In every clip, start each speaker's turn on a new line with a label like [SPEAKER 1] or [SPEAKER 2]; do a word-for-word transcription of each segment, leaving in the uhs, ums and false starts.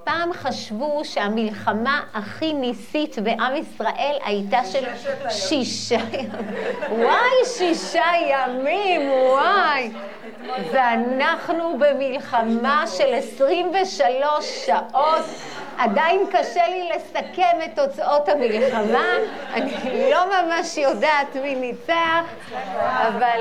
[SPEAKER 1] פעם חשבו שהמלחמה הכי ניסית בעם ישראל הייתה של שישה ימים. וואי, שישה ימים, וואי. ואנחנו במלחמה של עשרים ושלוש שעות. עדיין קשה לי לסכם את תוצאות המלחמה. אני לא ממש יודעת מי ניצח, אבל...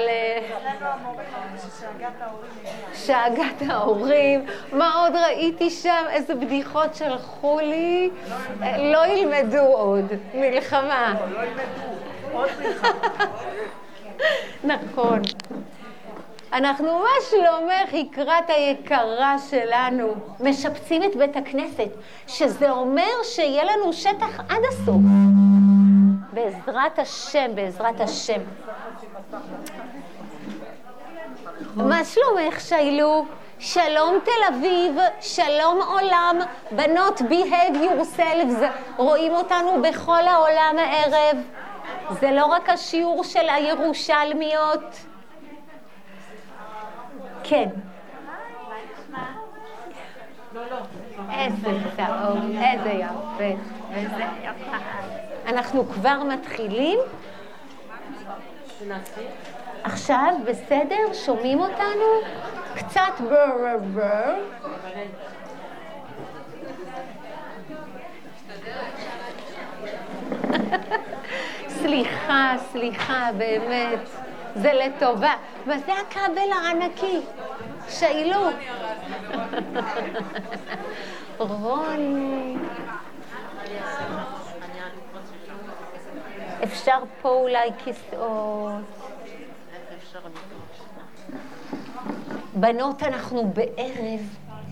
[SPEAKER 1] שאגת ההורים. מה עוד ראיתי שם? איזה בדיחות שלחו לי. לא ילמדו עוד. מלחמה.
[SPEAKER 2] לא ילמדו. עוד מלחמה.
[SPEAKER 1] נכון. אנחנו מה שלומך יקרת היקרה שלנו. משפצים את בית הכנסת, שזה אומר שיהיה לנו שטח עד הסוף. בעזרת השם, בעזרת השם. מה שלומך שיילו? שלום תל אביב, שלום עולם, בנות behave yourselves, רואים אותנו בכל העולם הערב. זה לא רק השיעור של הירושלמיות. כן. איזה צהוב, איזה יפה, איזה יפה. אנחנו כבר מתחילים. עכשיו, בסדר? שומעים אותנו? קצת בר בר. סליחה, סליחה, באמת. זה לטובה. וזה הכבל הענקי. שאילו. רוני. אפשר פה אולי כיסאות. בנות, אנחנו בערב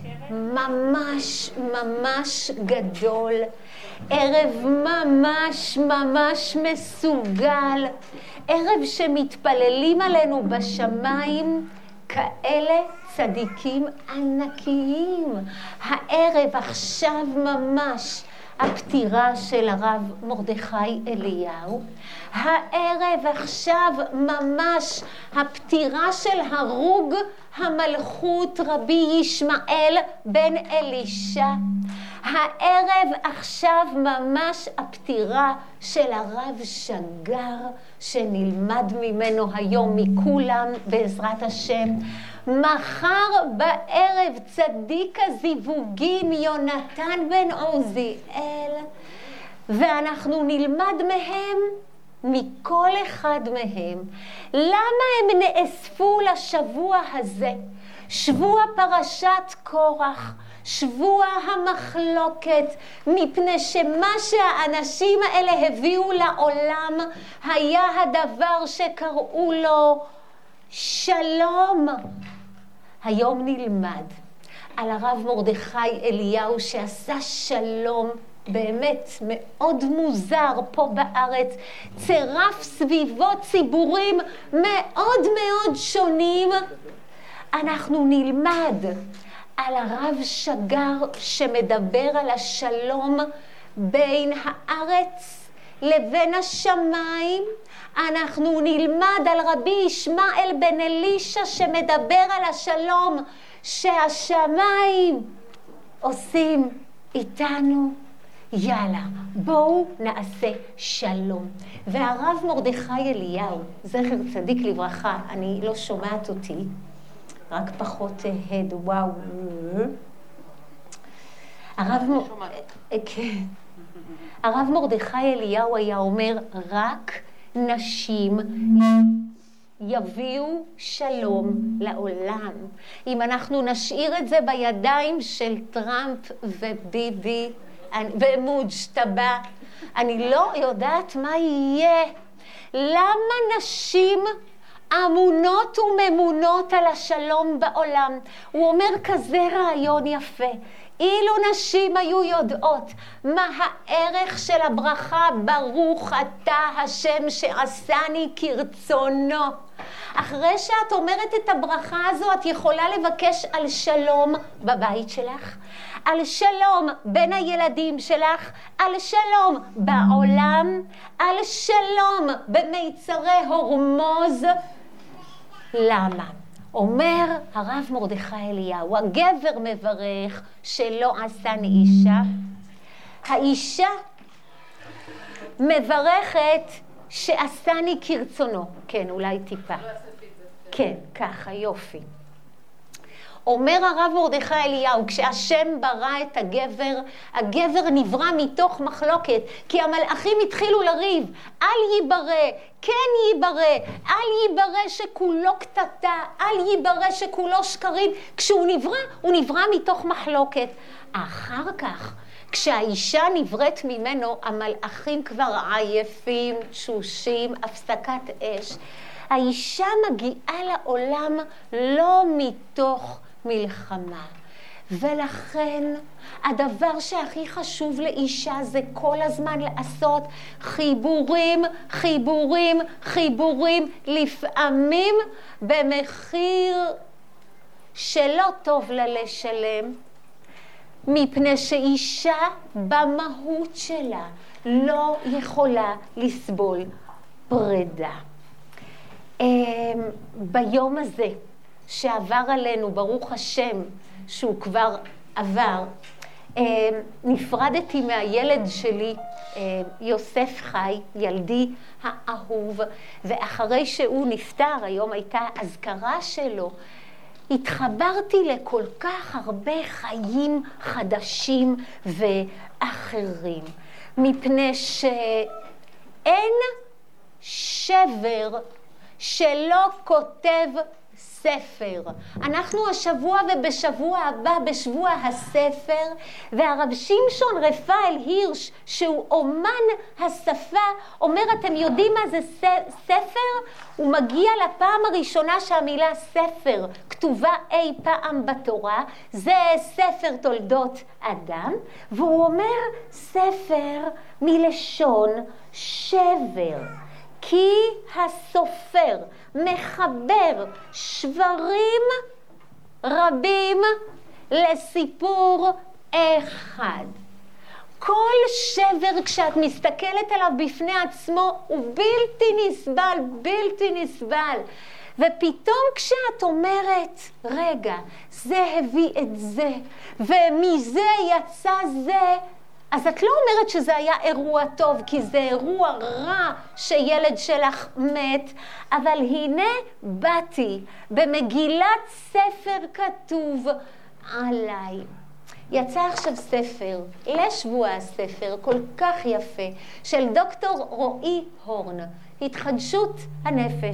[SPEAKER 1] ממש ממש גדול. ערב ממש ממש מסוגל. ערב שמתפללים עלינו בשמיים כאלה צדיקים ענקיים. הערב עכשיו ממש הפטירה של הרב מרדכי אליהו. הערב עכשיו ממש הפטירה של הרוג המלכות רבי ישמעאל בן אלישע. הערב עכשיו ממש הפטירה של הרב שגר, שנלמד ממנו היום מכולם בעזרת השם. מחר בערב צדיק הזיווגים יונתן בן עוזיאל, ואנחנו נלמד מהם, מכל אחד מהם, למה הם נאספו לשבוע הזה, שבוע פרשת קורח, שבוע המחלוקת, מפני שמה שהאנשים האלה הביאו לעולם היה הדבר שקראו לו שלום. היום נלמד על הרב מרדכי אליהו שעשה שלום באמת מאוד מוזר פה בארץ, צירף סביבו ציבורים מאוד מאוד שונים. אנחנו נלמד על הרב שגר שמדבר על השלום בין הארץ לבין השמיים. אנחנו נלמד על רבי ישמעאל בן אלישע שמדבר על השלום שהשמיים עושים איתנו. יאללה, בואו נעשה שלום. והרב מרדכי אליהו, זכר צדיק לברכה, אני לא שומעת אותי, רק פחות הד, וואו. הרב, כן. הרב מרדכי אליהו היה אומר, רק נשים יביאו שלום לעולם. אם אנחנו נשאיר את זה בידיים של טראמפ וביבי ומוג'טבה, אני לא יודעת מה יהיה. למה נשים אמונות וממונות על השלום בעולם? הוא אומר כזה רעיון יפה. אילו נשים היו יודעות מה הערך של הברכה, ברוך אתה השם שעשני כרצונו. אחרי שאת אומרת את הברכה הזו, את יכולה לבקש על שלום בבית שלך, על שלום בין הילדים שלך, על שלום בעולם, על שלום במיצרי הורמוז. למה? אומר הרב מרדכי אליהו, הגבר מברך שלא עשני אישה, האישה מברכת שעשני כרצונו. כן, אולי טיפה. כן, ככה, יופי. אומר הרב מרדכי אליהו, כשהשם ברא את הגבר, הגבר נברא מתוך מחלוקת, כי המלאכים התחילו לריב, אל ייברא, כן ייברא, אל ייברא שכולו קטטה, אל ייברא שכולו שקרים. כשהוא נברא, הוא נברא מתוך מחלוקת. אחר כך, כשהאישה נבראת ממנו, המלאכים כבר עייפים, תשושים, הפסקת אש. האישה מגיעה לעולם לא מתוך מלחמה. ולכן הדבר שהכי חשוב לאישה זה כל הזמן לעשות חיבורים, חיבורים, חיבורים, לפעמים במחיר שלא טוב לה לשלם, מפני שאישה במהות שלה לא יכולה לסבול פרידה. ביום הזה שעבר עלינו, ברוך השם שהוא כבר עבר, נפרדתי מהילד שלי, יוסף חי, ילדי האהוב, ואחרי שהוא נפטר, היום הייתה אזכרה שלו, התחברתי לכל כך הרבה חיים חדשים ואחרים, מפני שאין שבר שלא כותב ספר. אנחנו השבוע ובשבוע הבא בשבוע הספר, והרב שמשון רפאל הירש, שהוא אומן השפה, אומר, אתם יודעים מה זה ספר? הוא מגיע לפעם הראשונה שהמילה ספר כתובה אי פעם בתורה, זה ספר תולדות אדם, והוא אומר ספר מלשון שבר. כי הסופר מחבר שברים רבים לסיפור אחד. כל שבר כשאת מסתכלת עליו בפני עצמו הוא בלתי נסבל, בלתי נסבל. ופתאום כשאת אומרת, רגע, זה הביא את זה, ומזה יצא זה, אז את לא אומרת שזה היה אירוע טוב, כי זה אירוע רע שילד שלך מת, אבל הנה באתי, במגילת ספר כתוב עליי. יצא עכשיו ספר, לשבוע הספר, כל כך יפה, של דוקטור רועי הורן, התחדשות הנפש.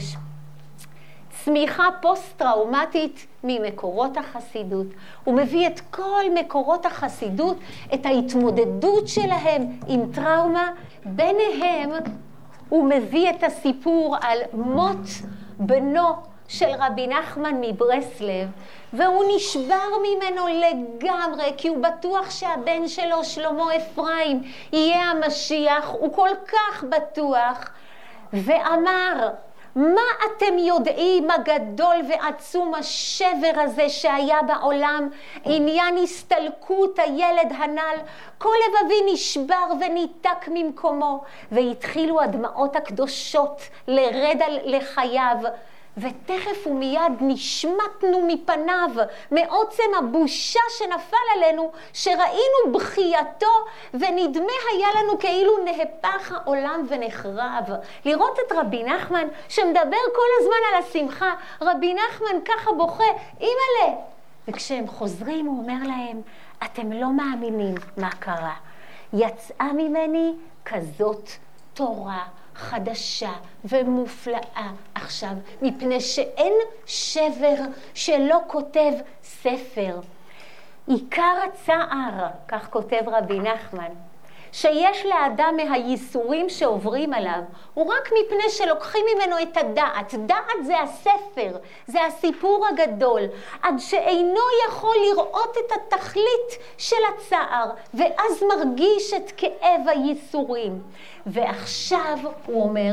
[SPEAKER 1] צמיחה פוסט-טראומטית ממקורות החסידות. הוא מביא את כל מקורות החסידות, את ההתמודדות שלהם עם טראומה. ביניהם הוא מביא את הסיפור על מות בנו של רבי נחמן מברסלב, והוא נשבר ממנו לגמרי, כי הוא בטוח שהבן שלו, שלמה אפרים, יהיה המשיח. הוא כל כך בטוח, ואמר, מה אתם יודעים הגדול ועצום השבר הזה שהיה בעולם, עניין הסתלקות הילד הנ"ל, כל לבבי נשבר וניתק ממקומו, והתחילו הדמעות הקדושות לרד לחייו, ותכף ומיד נשמטנו מפניו מעוצם הבושה שנפל עלינו, שראינו בחייתו, ונדמה היה לנו כאילו נהפך העולם ונחרב. לראות את רבי נחמן שמדבר כל הזמן על השמחה, רבי נחמן ככה בוכה, אימא'לה. וכשהם חוזרים הוא אומר להם, אתם לא מאמינים מה קרה. יצאה ממני כזאת תורה חדשה ומופלאה עכשיו, מפני שאין שבר שלא כותב ספר. עיקר הצער, כך כותב רבי נחמן, שיש לאדם מהייסורים שעוברים עליו, הוא רק מפני שלוקחים ממנו את הדעת. דעת זה הספר, זה הסיפור הגדול, עד שאינו יכול לראות את התכלית של הצער, ואז מרגיש את כאב הייסורים. ועכשיו הוא אומר,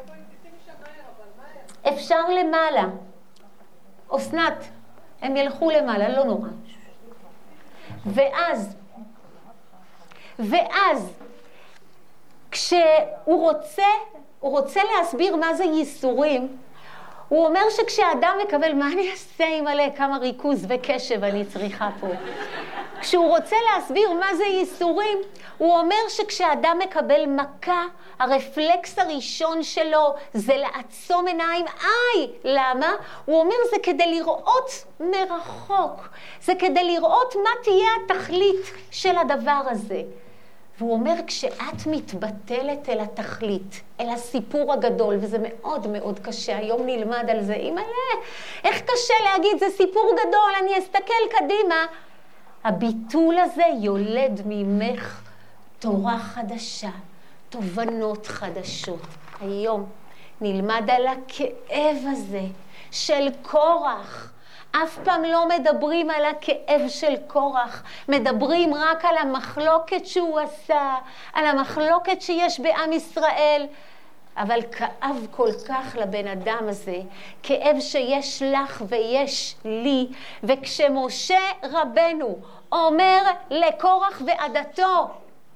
[SPEAKER 1] אפשר למעלה. אסנת, הם ילכו למעלה, לא נורא. ואז, ואז, כשהוא רוצה, הוא רוצה להסביר מה זה ייסורים, הוא אומר שכשאדם מקבל, מה אני אעשה עם מלא, כמה ריכוז וקשב אני צריכה פה. כשהוא רוצה להסביר מה זה ייסורים, הוא אומר שכשאדם מקבל מכה, הרפלקס הראשון שלו זה לעצום עיניים. איי, למה? הוא אומר זה כדי לראות מרחוק. זה כדי לראות מה תהיה התכלית של הדבר הזה. והוא אומר, כשאת מתבטלת אל התכלית, אל הסיפור הגדול, וזה מאוד מאוד קשה, היום נלמד על זה, אימא'לה, איך קשה להגיד, זה סיפור גדול, אני אסתכל קדימה. הביטול הזה יולד ממך תורה חדשה, תובנות חדשות. היום נלמד על הכאב הזה של קורח. אף פעם לא מדברים על הכאב של קורח, מדברים רק על המחלוקת שהוא עשה, על המחלוקת שיש בעם ישראל. אבל כאב כל כך לבן אדם הזה, כאב שיש לך ויש לי. וכשמשה רבנו אומר לקורח ועדתו,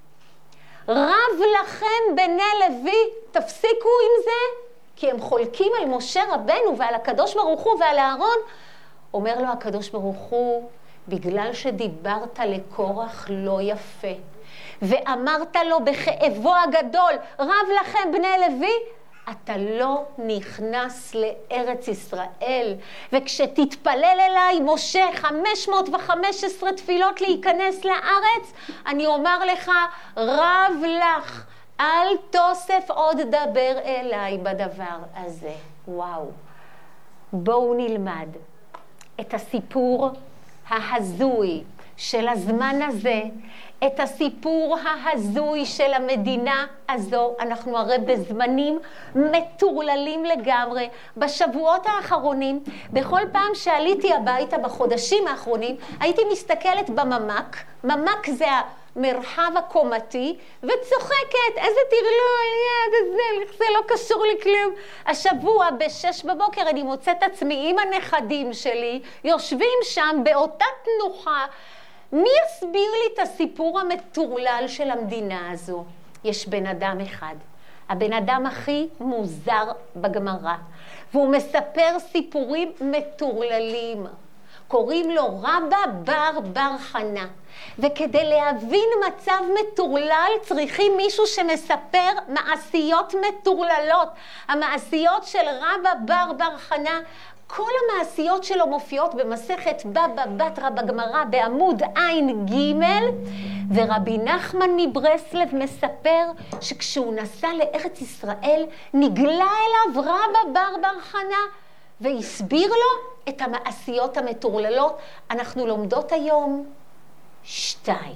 [SPEAKER 1] רב לכם בני לוי, תפסיקו עם זה, כי הם חולקים על משה רבנו ועל הקדוש ברוך הוא ועל הארון. אומר לו הקדוש ברוך הוא, בגלל שדיברת לקורח לא יפה, ואמרת לו בכאבו הגדול, רב לכם בני לוי, אתה לא נכנס לארץ ישראל. וכשתתפלל אליי, משה, חמש מאות וחמש עשרה תפילות להיכנס לארץ, אני אומר לך, רב לך, אל תוסף עוד דבר אליי בדבר הזה. וואו. בואו נלמד את הסיפור ההזוי של הזמן הזה, את הסיפור ההזוי של המדינה הזו. אנחנו הרי בזמנים מטורללים לגמרי. בשבועות האחרונים, בכל פעם שעליתי הביתה בחודשים האחרונים, הייתי מסתכלת בממק. ממק זה המרחב הקומתי, וצוחקת, איזה טרלול, יד, זה, זה לא קשור לי כלום. השבוע בשש בבוקר אני מוצאת עצמי עם הנכדים שלי, יושבים שם באותה תנוחה. מי יסביר לי את הסיפור המטורלל של המדינה הזו? יש בן אדם אחד, הבן אדם הכי מוזר בגמרא, והוא מספר סיפורים מטורללים. קוראים לו רבא בר בר חנה, וכדי להבין מצב מטורלל צריכים מישהו שמספר מעשיות מטורללות. המעשיות של רבא בר בר חנה, כל המעשיות שלו מופיעות במסכת בבא בתרא בגמרא בעמוד עין ג', ורבי נחמן מברסלב מספר שכשהוא נסע לארץ ישראל נגלה אליו רבא בר בר חנה והסביר לו את המעשיות המטורללות. אנחנו לומדות היום שתיים.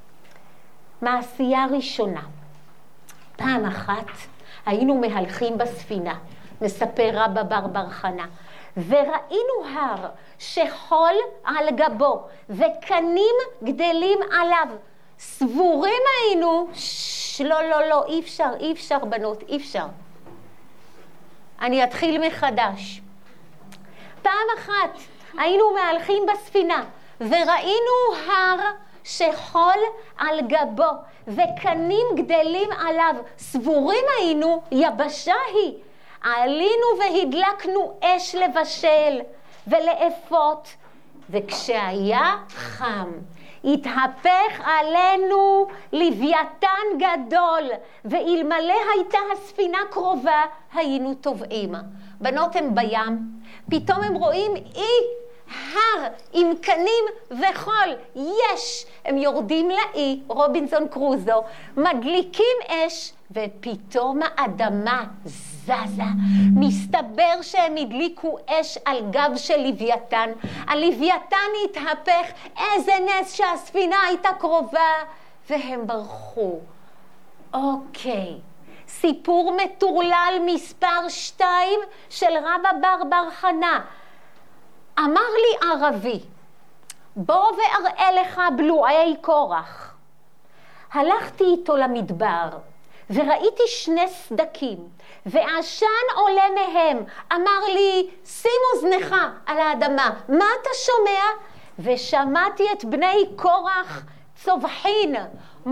[SPEAKER 1] מעשייה ראשונה, פעם אחת היינו מהלכים בספינה, מספר רבא בר בר חנה, וראינו הר שחול על גבו וקנים גדלים עליו. סבורים היינו, ש... לא, לא, לא, אי אפשר, אי אפשר בנות, אי אפשר. אני אתחיל מחדש. פעם אחת היינו מהלכים בספינה וראינו הר שחול על גבו וקנים גדלים עליו. סבורים היינו, יבשה היא. עלינו והדלקנו אש לבשל ולאפות, וכשהיה חם התהפך עלינו לוויתן גדול, ואלמלא הייתה הספינה קרובה היינו טובעים. בנות הם בים, פתאום הם רואים אי הר עם קנים וחול, יש, הם יורדים לאי, רובינסון קרוזו, מדליקים אש, ופתאום האדמה זזה. מסתבר שהם הדליקו אש על גב של לוויתן. הלוויתן התהפך, איזה נס שהספינה הייתה קרובה, והם ברחו. אוקיי, סיפור מטורלל מספר שתיים של רבא בר בר חנה. אמר לי ערבי, בוא ואראה לך בלועי קורח. הלכתי איתו למדבר, וראיתי שני סדקים, ועשן עולה מהם. אמר לי, שים אוזנך על האדמה, מה אתה שומע? ושמעתי את בני קורח צובחין,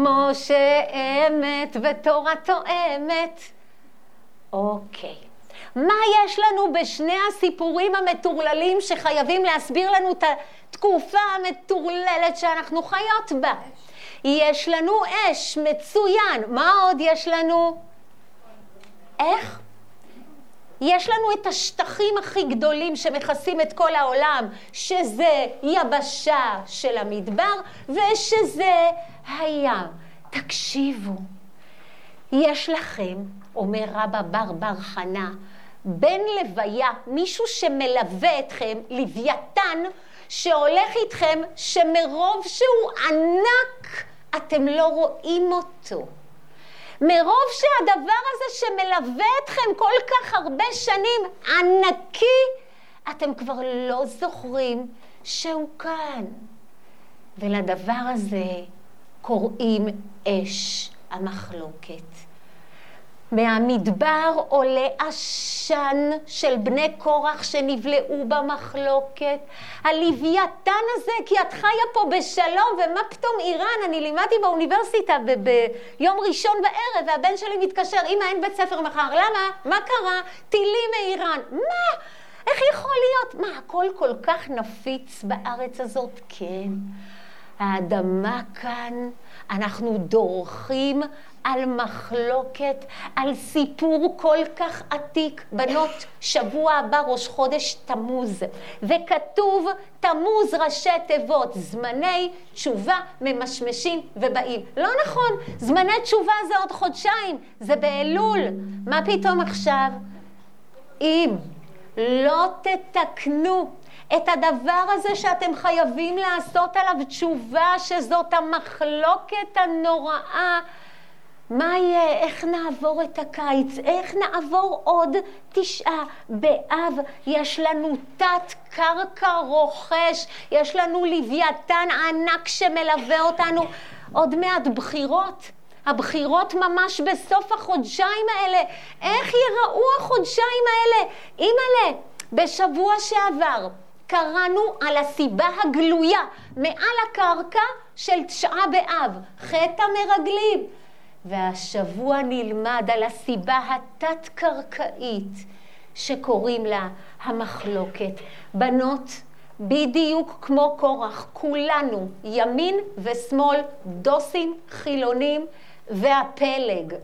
[SPEAKER 1] משה אמת ותורתו אמת. אוקיי, מה יש לנו בשני הסיפורים המטורללים שחייבים להסביר לנו את התקופה המטורללת שאנחנו חיות בה? יש לנו אש, מצוין. מה עוד יש לנו? איך? יש לנו את השטחים הכי גדולים שמכסים את כל העולם, שזה יבשה של המדבר ושזה הים. תקשיבו, יש לכם, אומר רבא בר בר חנה, בן לוויה, מישהו שמלווה אתכם, לוויתן, שהולך איתכם, שמרוב שהוא ענק, אתם לא רואים אותו. מרוב שהדבר הזה שמלווה אתכם כל כך הרבה שנים, ענקי, אתם כבר לא זוכרים שהוא כאן. ולדבר הזה קוראים אש המחלוקת. מהמדבר עולה עשן של בני קורח שנבלעו במחלוקת. הלוויתן הזה, כי את חיה פה בשלום, ומה פתאום איראן? אני לימדתי באוניברסיטה ב- ביום ראשון בערב, והבן שלי מתקשר, אמא, אין בית ספר מחר. למה? מה קרה? טילים מאיראן. מה? איך יכול להיות? מה, הכל כל כך נפיץ בארץ הזאת? כן. האדמה כאן, אנחנו דורכים על מחלוקת, על סיפור כל כך עתיק. בנות, שבוע הבא ראש חודש תמוז, וכתוב תמוז ראשי תיבות, זמני תשובה ממשמשים ובאים. לא נכון, זמני תשובה זה עוד חודשיים, זה באלול. מה פתאום עכשיו? אם לא תתקנו את הדבר הזה שאתם חייבים לעשות עליו תשובה, שזאת המחלוקת הנוראה, מה יהיה? איך נעבור את הקיץ? איך נעבור עוד תשעה באב? יש לנו תת קרקע רוכש, יש לנו לוויתן ענק שמלווה אותנו. עוד מעט בחירות, הבחירות ממש בסוף החודשיים האלה. איך יראו החודשיים האלה? אימא'לה, בשבוע שעבר קראנו על הסיבה הגלויה מעל הקרקע של תשעה באב, חטא המרגלים. והשבוע נלמד על הסיבה התת-קרקעית שקוראים לה המחלוקת. בנות, בדיוק כמו קורח, כולנו, ימין ושמאל, דוסים, חילונים והפלג.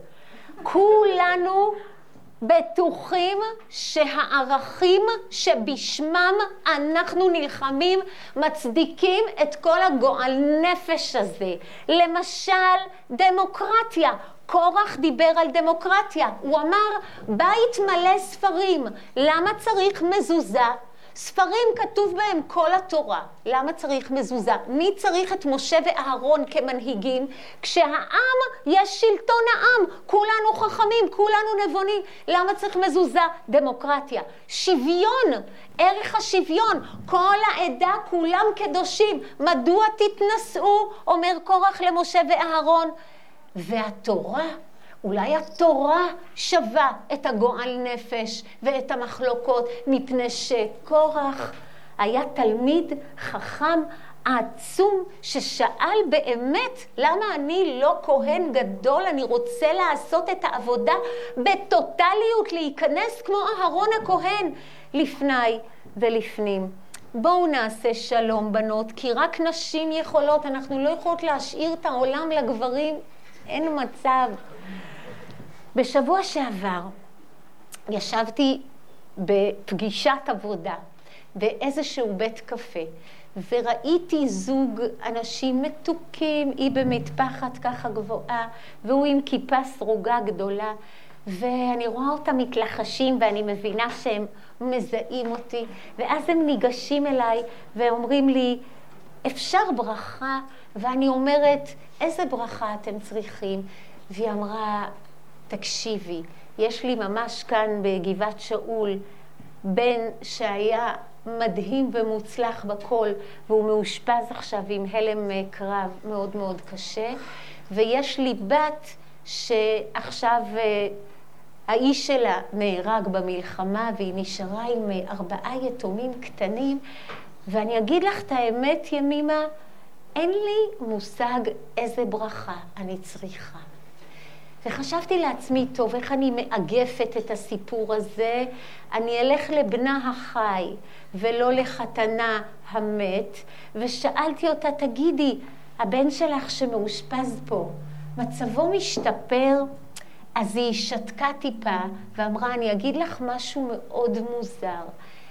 [SPEAKER 1] כולנו בטוחים שהערכים שבשמם אנחנו נלחמים מצדיקים את כל הגועל נפש הזה. למשל, דמוקרטיה. קורח דיבר על דמוקרטיה. הוא אמר, בית מלא ספרים, למה צריך מזוזה? ספרים כתוב בהם כל התורה. למה צריך מזוזה? מי צריך את משה ואהרון כמנהיגים? כשהעם יש שלטון העם, כולנו חכמים, כולנו נבונים. למה צריך מזוזה? דמוקרטיה. שוויון, ערך השוויון, כל העדה כולם קדושים. מדוע תתנשאו? אומר קורח למשה ואהרון. והתורה, אולי התורה שווה את הגועל נפש ואת המחלוקות, מפני שקורח היה תלמיד חכם עצום ששאל באמת, למה אני לא כהן גדול? אני רוצה לעשות את העבודה בטוטליות, להיכנס כמו אהרון הכהן לפני ולפנים. בואו נעשה שלום בנות, כי רק נשים יכולות, אנחנו לא יכולות להשאיר את העולם לגברים, אין מצב. בשבוע שעבר ישבתי בפגישת עבודה באיזשהו בית קפה, וראיתי זוג אנשים מתוקים, היא במטפחת ככה גבוהה, והוא עם כיפה סרוגה גדולה, ואני רואה אותם מתלחשים, ואני מבינה שהם מזהים אותי, ואז הם ניגשים אליי ואומרים לי, אפשר ברכה? ואני אומרת, איזה ברכה אתם צריכים? והיא אמרה, תקשיבי, יש לי ממש כאן בגבעת שאול בן שהיה מדהים ומוצלח בכל, והוא מאושפז עכשיו עם הלם קרב מאוד מאוד קשה, ויש לי בת שעכשיו האיש שלה נהרג במלחמה, והיא נשארה עם ארבעה יתומים קטנים, ואני אגיד לך את האמת, ימימה, אין לי מושג איזה ברכה אני צריכה. וחשבתי לעצמי, טוב, איך אני מאגפת את הסיפור הזה? אני אלך לבנה החי ולא לחתנה המת, ושאלתי אותה, תגידי, הבן שלך שמאושפז פה, מצבו משתפר? אז היא שתקה טיפה ואמרה, אני אגיד לך משהו מאוד מוזר.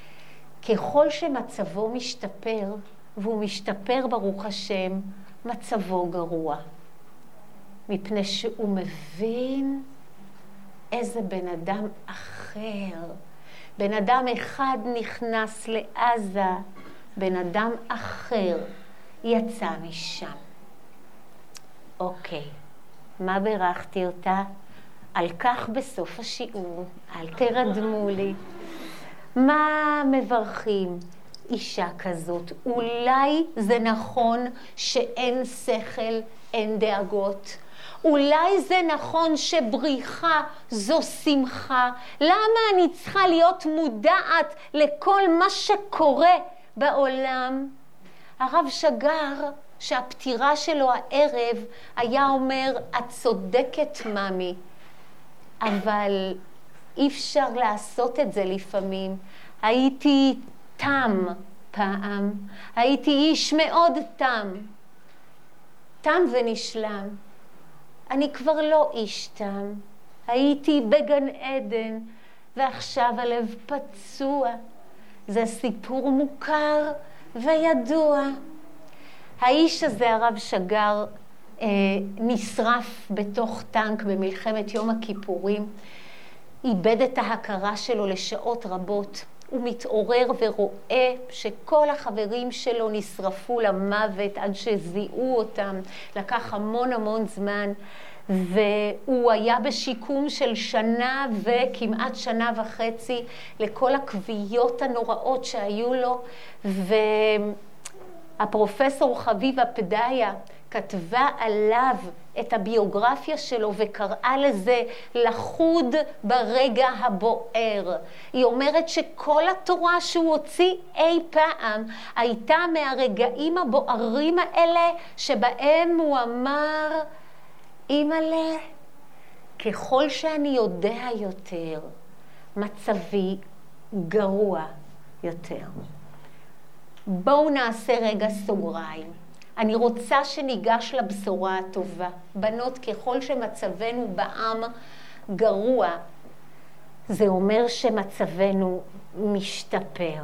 [SPEAKER 1] ככל שמצבו משתפר, והוא משתפר ברוך השם, מצבו גרוע. מפני שהוא מבין איזה בן אדם אחר. בן אדם אחד נכנס לעזה, בן אדם אחר יצא משם. אוקיי, מה ברכתי אותה? על כך בסוף השיעור, אל תרדמו לי. מה מברכים אישה כזאת? אולי זה נכון שאין שכל, אין דאגות. אולי זה נכון שבריחה זו שמחה. למה אני צריכה להיות מודעת לכל מה שקורה בעולם? הרב שגר, שהפטירה שלו הערב, היה אומר, את צודקת ממי, אבל אי אפשר לעשות את זה לפעמים. הייתי תם פעם, הייתי איש מאוד תם, תם ונשלם. אני כבר לא איש תם, הייתי בגן עדן, ועכשיו הלב פצוע. זה סיפור מוכר וידוע. האיש הזה, הרב שגר, אה, נשרף בתוך טנק במלחמת יום הכיפורים, איבד את ההכרה שלו לשעות רבות. הוא מתעורר ורואה שכל החברים שלו נשרפו למוות עד שזיהו אותם. לקח המון המון זמן, והוא היה בשיקום של שנה וכמעט שנה וחצי לכל הכוויות הנוראות שהיו לו. והפרופסור חביבה פדיה כתבה עליו את הביוגרפיה שלו וקראה לזה לחוד ברגע הבוער. היא אומרת שכל התורה שהוא הוציא אי פעם הייתה מהרגעים הבוערים האלה שבהם הוא אמר, אימא'לה, ככל שאני יודע יותר, מצבי גרוע יותר. בואו נעשה רגע סוגריים. אני רוצה שניגש לבשורה הטובה. בנות, ככל שמצבנו בעם גרוע, זה אומר שמצבנו משתפר.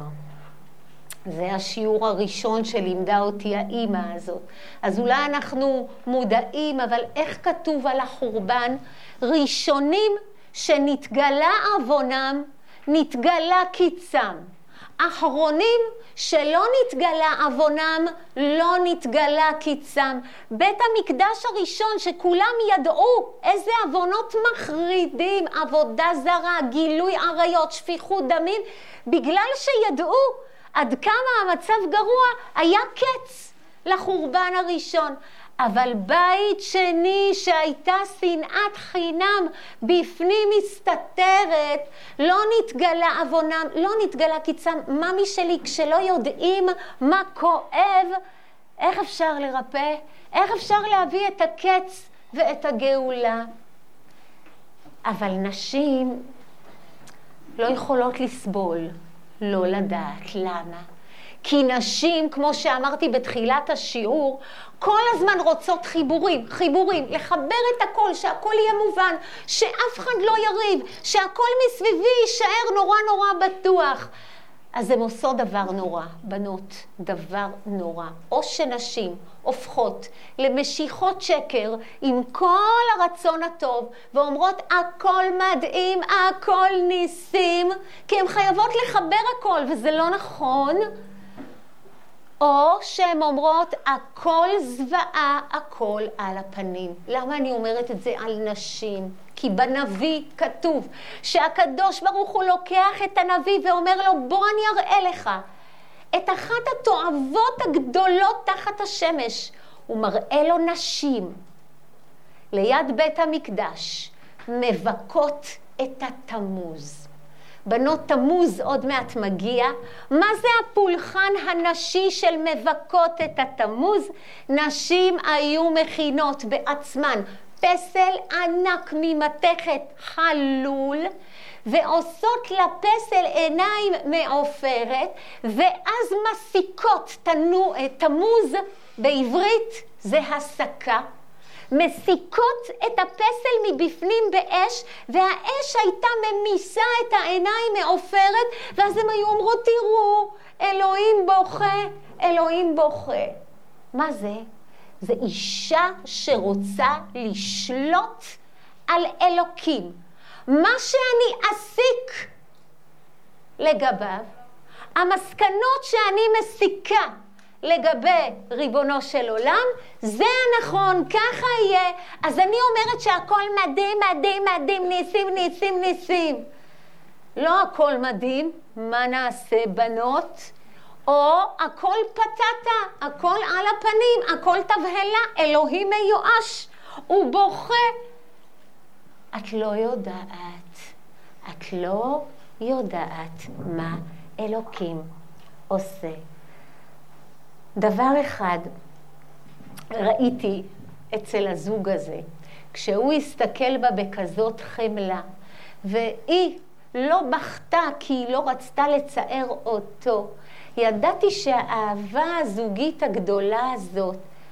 [SPEAKER 1] זה השיעור הראשון שלימדה אותי האימא הזאת. אז אולי אנחנו מודעים, אבל איך כתוב על החורבן? ראשונים שנתגלה עוונם, נתגלה קיצם. אחרונים שלא נתגלה עוונם, לא נתגלה קיצם. בית המקדש הראשון שכולם ידעו איזה עוונות מחרידים, עבודה זרה, גילוי עריות, שפיכות דמים, בגלל שידעו עד כמה המצב גרוע, היה קץ לחורבן הראשון. אבל בית שני שהייתה שנאת חינם בפנים מסתתרת, לא נתגלה עוונם, לא נתגלה קיצם. ממי שלי, כשלא יודעים מה כואב, איך אפשר לרפא? איך אפשר להביא את הקץ ואת הגאולה? אבל נשים לא יכולות לסבול, לא לדעת למה. כי נשים, כמו שאמרתי בתחילת השיעור, כל הזמן רוצות חיבורים, חיבורים, לחבר את הכל, שהכל יהיה מובן, שאף אחד לא יריב, שהכל מסביבי יישאר נורא נורא בטוח. אז הן עושות דבר נורא, בנות, דבר נורא. או שנשים הופכות למשיכות שקר עם כל הרצון הטוב, ואומרות הכל מדהים, הכל ניסים, כי הן חייבות לחבר הכל, וזה לא נכון. או שהן אומרות, הכל זוועה, הכל על הפנים. למה אני אומרת את זה על נשים? כי בנביא כתוב שהקדוש ברוך הוא לוקח את הנביא ואומר לו, בוא אני אראה לך את אחת התועבות הגדולות תחת השמש. הוא מראה לו נשים ליד בית המקדש, מבכות את התמוז. בנות, תמוז עוד מעט מגיע. מה זה הפולחן הנשי של מבכות את התמוז? נשים היו מכינות בעצמן פסל ענק ממתכת חלול, ועושות לפסל עיניים מעופרת, ואז מסיקות, תנו, תמוז בעברית זה הסקה, מסיקות את הפסל מבפנים באש, והאש הייתה ממיסה את העיניים מעופרת, ואז הם היו אומרות, תראו, אלוהים בוכה, אלוהים בוכה. מה זה? זה אישה שרוצה לשלוט על אלוקים. מה שאני אסיק לגביו, המסקנות שאני מסיקה לגבי ריבונו של עולם, זה הנכון, ככה יהיה. אז אני אומרת שהכל מדהים, מדהים, מדהים, ניסים, ניסים, ניסים. לא הכל מדהים, מה נעשה בנות? או הכל פתתה, הכל על הפנים, הכל תבהלה, אלוהים מיואש, הוא בוכה. את לא יודעת, את לא יודעת מה אלוקים עושה. דבר אחד ראיתי אצל הזוג הזה, כשהוא הסתכל בה בכזאת חמלה, והיא לא בכתה כי היא לא רצתה לצער אותו, ידעתי שהאהבה הזוגית הגדולה הזאת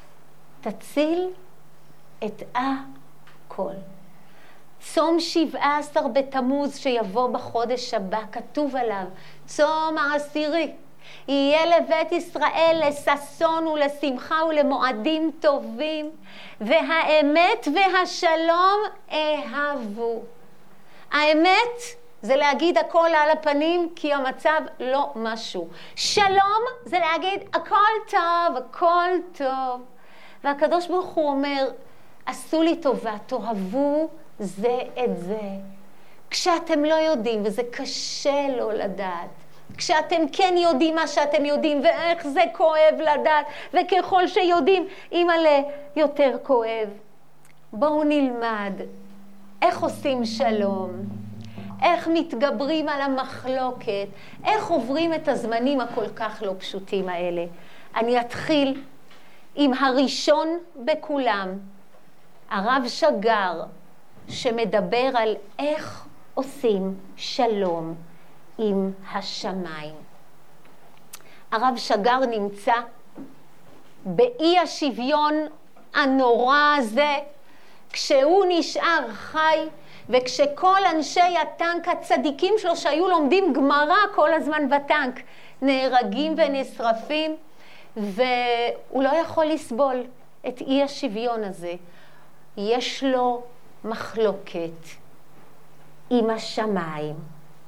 [SPEAKER 1] תציל את הכל. צום שבעה עשר בתמוז שיבוא בחודש הבא, כתוב עליו, צום העשירי, יהיה לבית ישראל לששון ולשמחה ולמועדים טובים, והאמת והשלום אהבו. האמת זה להגיד הכל על הפנים כי המצב לא משהו. שלום זה להגיד הכל טוב, הכל טוב. והקדוש ברוך הוא אומר, עשו לי טובה, תאהבו זה את זה. כשאתם לא יודעים, וזה קשה לא לדעת, כשאתם כן יודעים מה שאתם יודעים, ואיך זה כואב לדעת, וככל שיודעים, אימא'לה יותר כואב. בואו נלמד איך עושים שלום, איך מתגברים על המחלוקת, איך עוברים את הזמנים הכל כך לא פשוטים האלה. אני אתחיל עם הראשון בכולם, הרב שגר, שמדבר על איך עושים שלום עם השמיים. הרב שגר נמצא באי השוויון הנורא הזה, כשהוא נשאר חי, וכשכל אנשי הטנק הצדיקים שלו שהיו לומדים גמרא כל הזמן בטנק, נהרגים ונשרפים, והוא לא יכול לסבול את אי השוויון הזה. יש לו מחלוקת עם השמיים,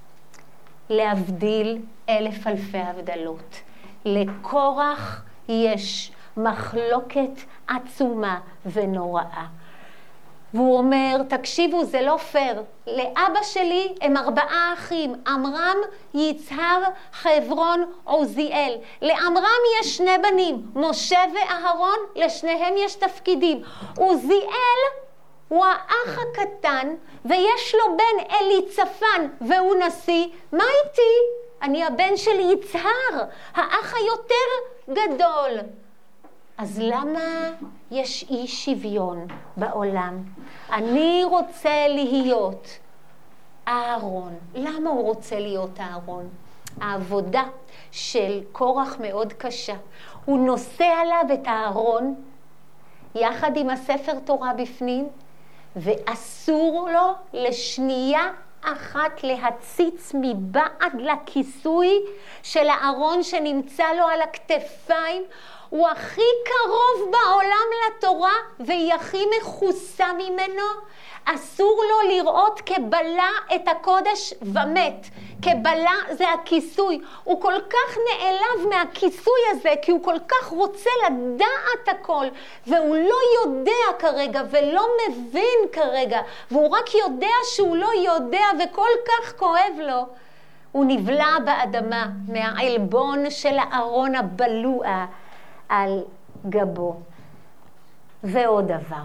[SPEAKER 1] להבדיל אלף אלפי הבדלות. לקורח יש מחלוקת עצומה ונוראה. והוא אומר, תקשיבו, זה לא פייר. לאבא שלי הם ארבעה אחים, עמרם, יצהר, חברון, עוזיאל. לעמרם יש שני בנים, משה ואהרון, לשניהם יש תפקידים. עוזיאל הוא האח הקטן, ויש לו בן אליצפן, והוא נשיא. מה איתי? אני הבן של יצהר, האח היותר גדול. אז למה יש אי שוויון בעולם? אני רוצה להיות אהרון. למה הוא רוצה להיות אהרון? העבודה של קורח מאוד קשה. הוא נושא עליו את האהרון, יחד עם הספר תורה בפנים, ואסור לו לשנייה אחת להציץ מבעד לכיסוי של הארון שנמצא לו על הכתפיים. הוא הכי קרוב בעולם לתורה והיא הכי מכוסה ממנו. אסור לו לראות קבלה את הקודש ומת. קבלה זה הכיסוי. הוא כל כך נעלב מהכיסוי הזה כי הוא כל כך רוצה לדעת הכל, והוא לא יודע כרגע ולא מבין כרגע, והוא רק יודע שהוא לא יודע וכל כך כואב לו. הוא נבלע באדמה מהעלבון של הארון הבלוע על גבו. ועוד דבר,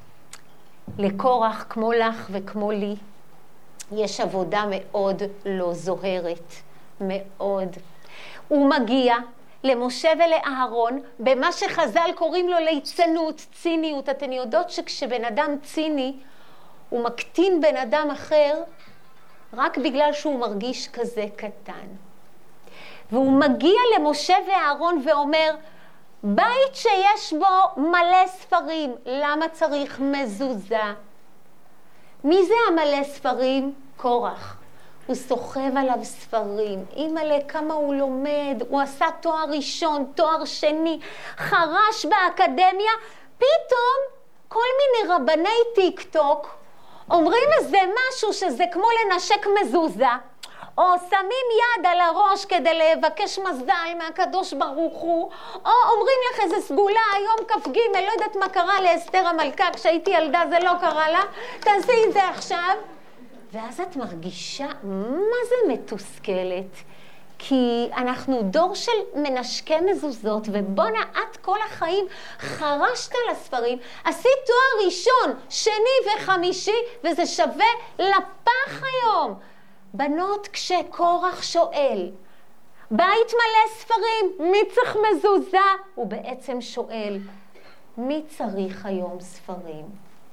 [SPEAKER 1] לקורח כמו לך וכמו לי יש עבודה מאוד לא זוהרת, מאוד. הוא מגיע למשה ולאהרון, במה שחז"ל קוראים לו ליצנות, ציניות. אתן יודעות שכשבן אדם ציני, הוא מקטין בן אדם אחר, רק בגלל שהוא מרגיש כזה קטן. והוא מגיע למשה ואהרון ואומר, בית שיש בו מלא ספרים, למה צריך מזוזה? מי זה המלא ספרים? קורח. הוא סוחב עליו ספרים, אימא'לה כמה הוא לומד, הוא עשה תואר ראשון, תואר שני, חרש באקדמיה, פתאום כל מיני רבני טיק טוק אומרים איזה משהו שזה כמו לנשק מזוזה, או שמים יד על הראש כדי לבקש מזל מהקדוש ברוך הוא, או אומרים לך איזה סגולה, היום כ"ג, לא יודעת מה קרה לאסתר המלכה, כשהייתי ילדה זה לא קרה לה, תעשי את זה עכשיו. ואז את מרגישה מה זה מתוסכלת, כי אנחנו דור של מנשקי מזוזות, ובונה את כל החיים חרשת על הספרים, עשית תואר ראשון, שני וחמישי, וזה שווה לפח היום. בנות, כשקורח שואל, בית מלא ספרים, מי צריך מזוזה? הוא בעצם שואל, מי צריך היום ספרים?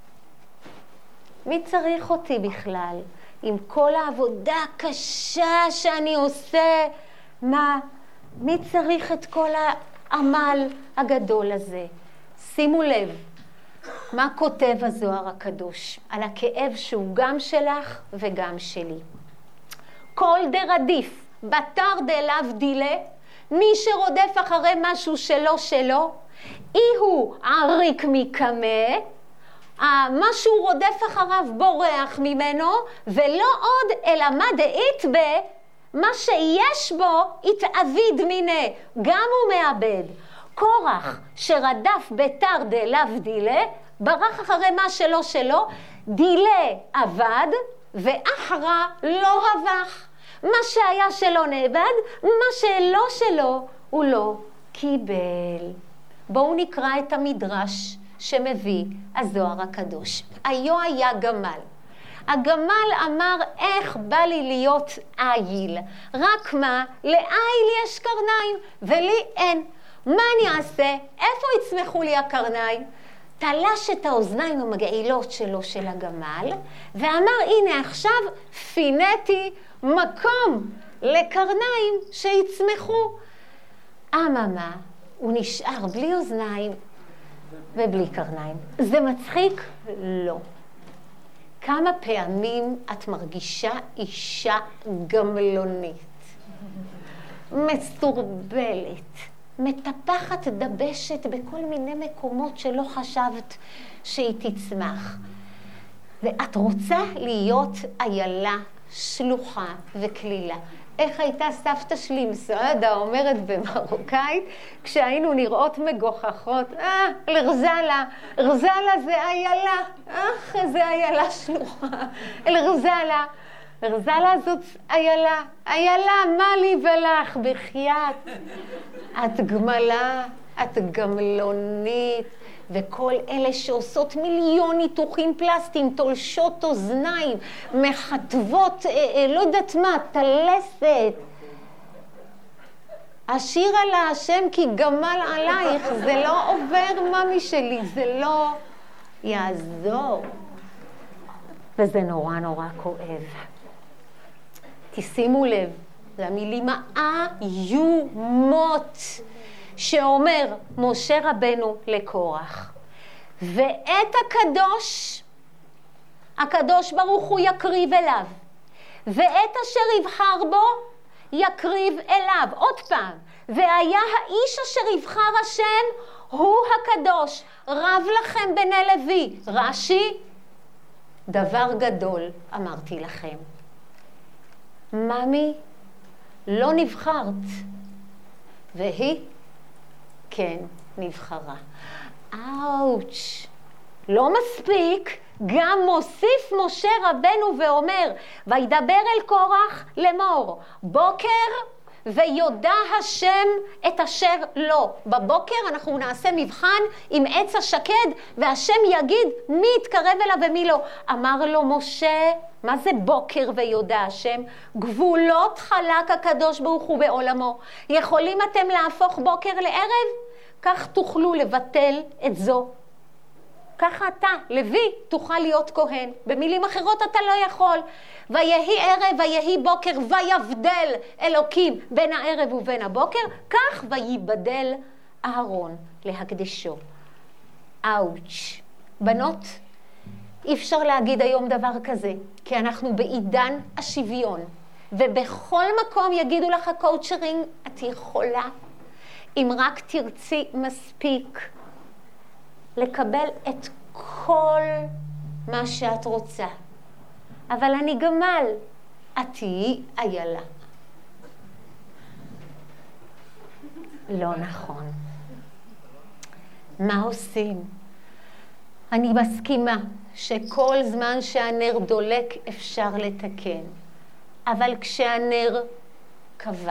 [SPEAKER 1] מי צריך אותי בכלל? עם כל העבודה הקשה שאני עושה, מה? מי צריך את כל העמל הגדול הזה? שימו לב, מה כותב הזוהר הקדוש על הכאב שהוא גם שלך וגם שלי. כל דרדיף, בתר דלאו דילה, מי שרודף אחרי משהו שלו שלו, אי הוא עריק מקמה, מה שהוא רודף אחריו בורח ממנו, ולא עוד אלא מה דאית ב, מה שיש בו התאביד מיני, גם הוא מאבד. קורח שרדף בתר דלאו דילה, ברח אחרי מה שלו שלו, דילה עבד ואחרה לא רווח. מה שהיה שלו נאבד, מה שלא שלו הוא לא קיבל. בואו נקרא את המדרש שמביא הזוהר הקדוש. היו היה גמל. הגמל אמר, איך בא לי להיות איל? רק מה, לאיל יש קרניים ולי אין. מה אני אעשה? איפה יצמחו לי הקרניים? תלש את האוזניים המגעילות שלו של הגמל, ואמר, הנה עכשיו פיניתי מקום לקרניים שיצמחו. אממה, הוא נשאר בלי אוזניים ובלי קרניים. זה מצחיק? לא. כמה פעמים את מרגישה אישה גמלונית, מסורבלת, מטפחת דבשת בכל מיני מקומות שלא חשבת שהיא תצמח. ואת רוצה להיות איילה, שלוחה וכלילה. איך הייתה סבתא שלי מסעדה אומרת במרוקאית, כשהיינו נראות מגוחכות, אה, לרזלה, רזלה זה איילה, אך, איזה איילה שלוחה, לרזלה, רזלה זאת איילה, איילה, מה לי ולך, בחייאת, את גמלה, את גמלונית, וכל אלה שעושות מיליון ניתוחים פלסטיים, תולשות אוזניים, מחטבות, אה, אה, לא יודעת מה, תלסת. השיר על השם כי גמל עלייך, זה לא עובר ממי שלי, זה לא יעזור. וזה נורא נורא כואב. תשימו לב, זה המילים האיומות. שאומר משה רבנו לקורח, ואת הקדוש, הקדוש ברוך הוא יקריב אליו, ואת אשר יבחר בו יקריב אליו. עוד פעם, והיה האיש אשר יבחר השם הוא הקדוש, רב לכם בני לוי. רש"י, דבר גדול אמרתי לכם. ממי, לא נבחרת, והיא כן נבחרה. אאוץ', לא מספיק, גם מוסיף משה רבנו ואומר, וידבר אל קורח לאמור, בוקר ויודע השם את אשר לא. בבוקר אנחנו נעשה מבחן עם עץ השקד, והשם יגיד מי יתקרב אליו ומי לא. אמר לו משה, מה זה בוקר ויודע השם? גבולות חלק הקדוש ברוך הוא בעולמו. יכולים אתם להפוך בוקר לערב? כך תוכלו לבטל את זו. ככה אתה, לוי, תוכל להיות כהן. במילים אחרות אתה לא יכול. ויהי ערב, ויהי בוקר, ויבדל אלוקים בין הערב ובין הבוקר, כך ויבדל אהרון להקדשו. אאוץ'. בנות, אי אפשר להגיד היום דבר כזה, כי אנחנו בעידן השוויון, ובכל מקום יגידו לך הקואוצ'רינג, את יכולה, אם רק תרצי מספיק, לקבל את כל מה שאת רוצה. אבל אני גמל, את תהיי איילה. לא נכון. מה עושים? אני מסכימה שכל זמן שהנר דולק אפשר לתקן. אבל כשהנר קבע,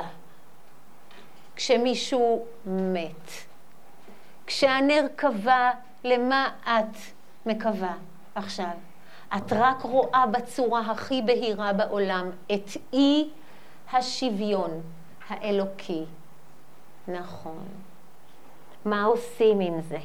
[SPEAKER 1] כשמישהו מת, כשהנר קבע, למה את מקווה עכשיו? את רק רואה בצורה הכי בהירה בעולם את אי השוויון האלוקי. נכון. מה עושים עם זה?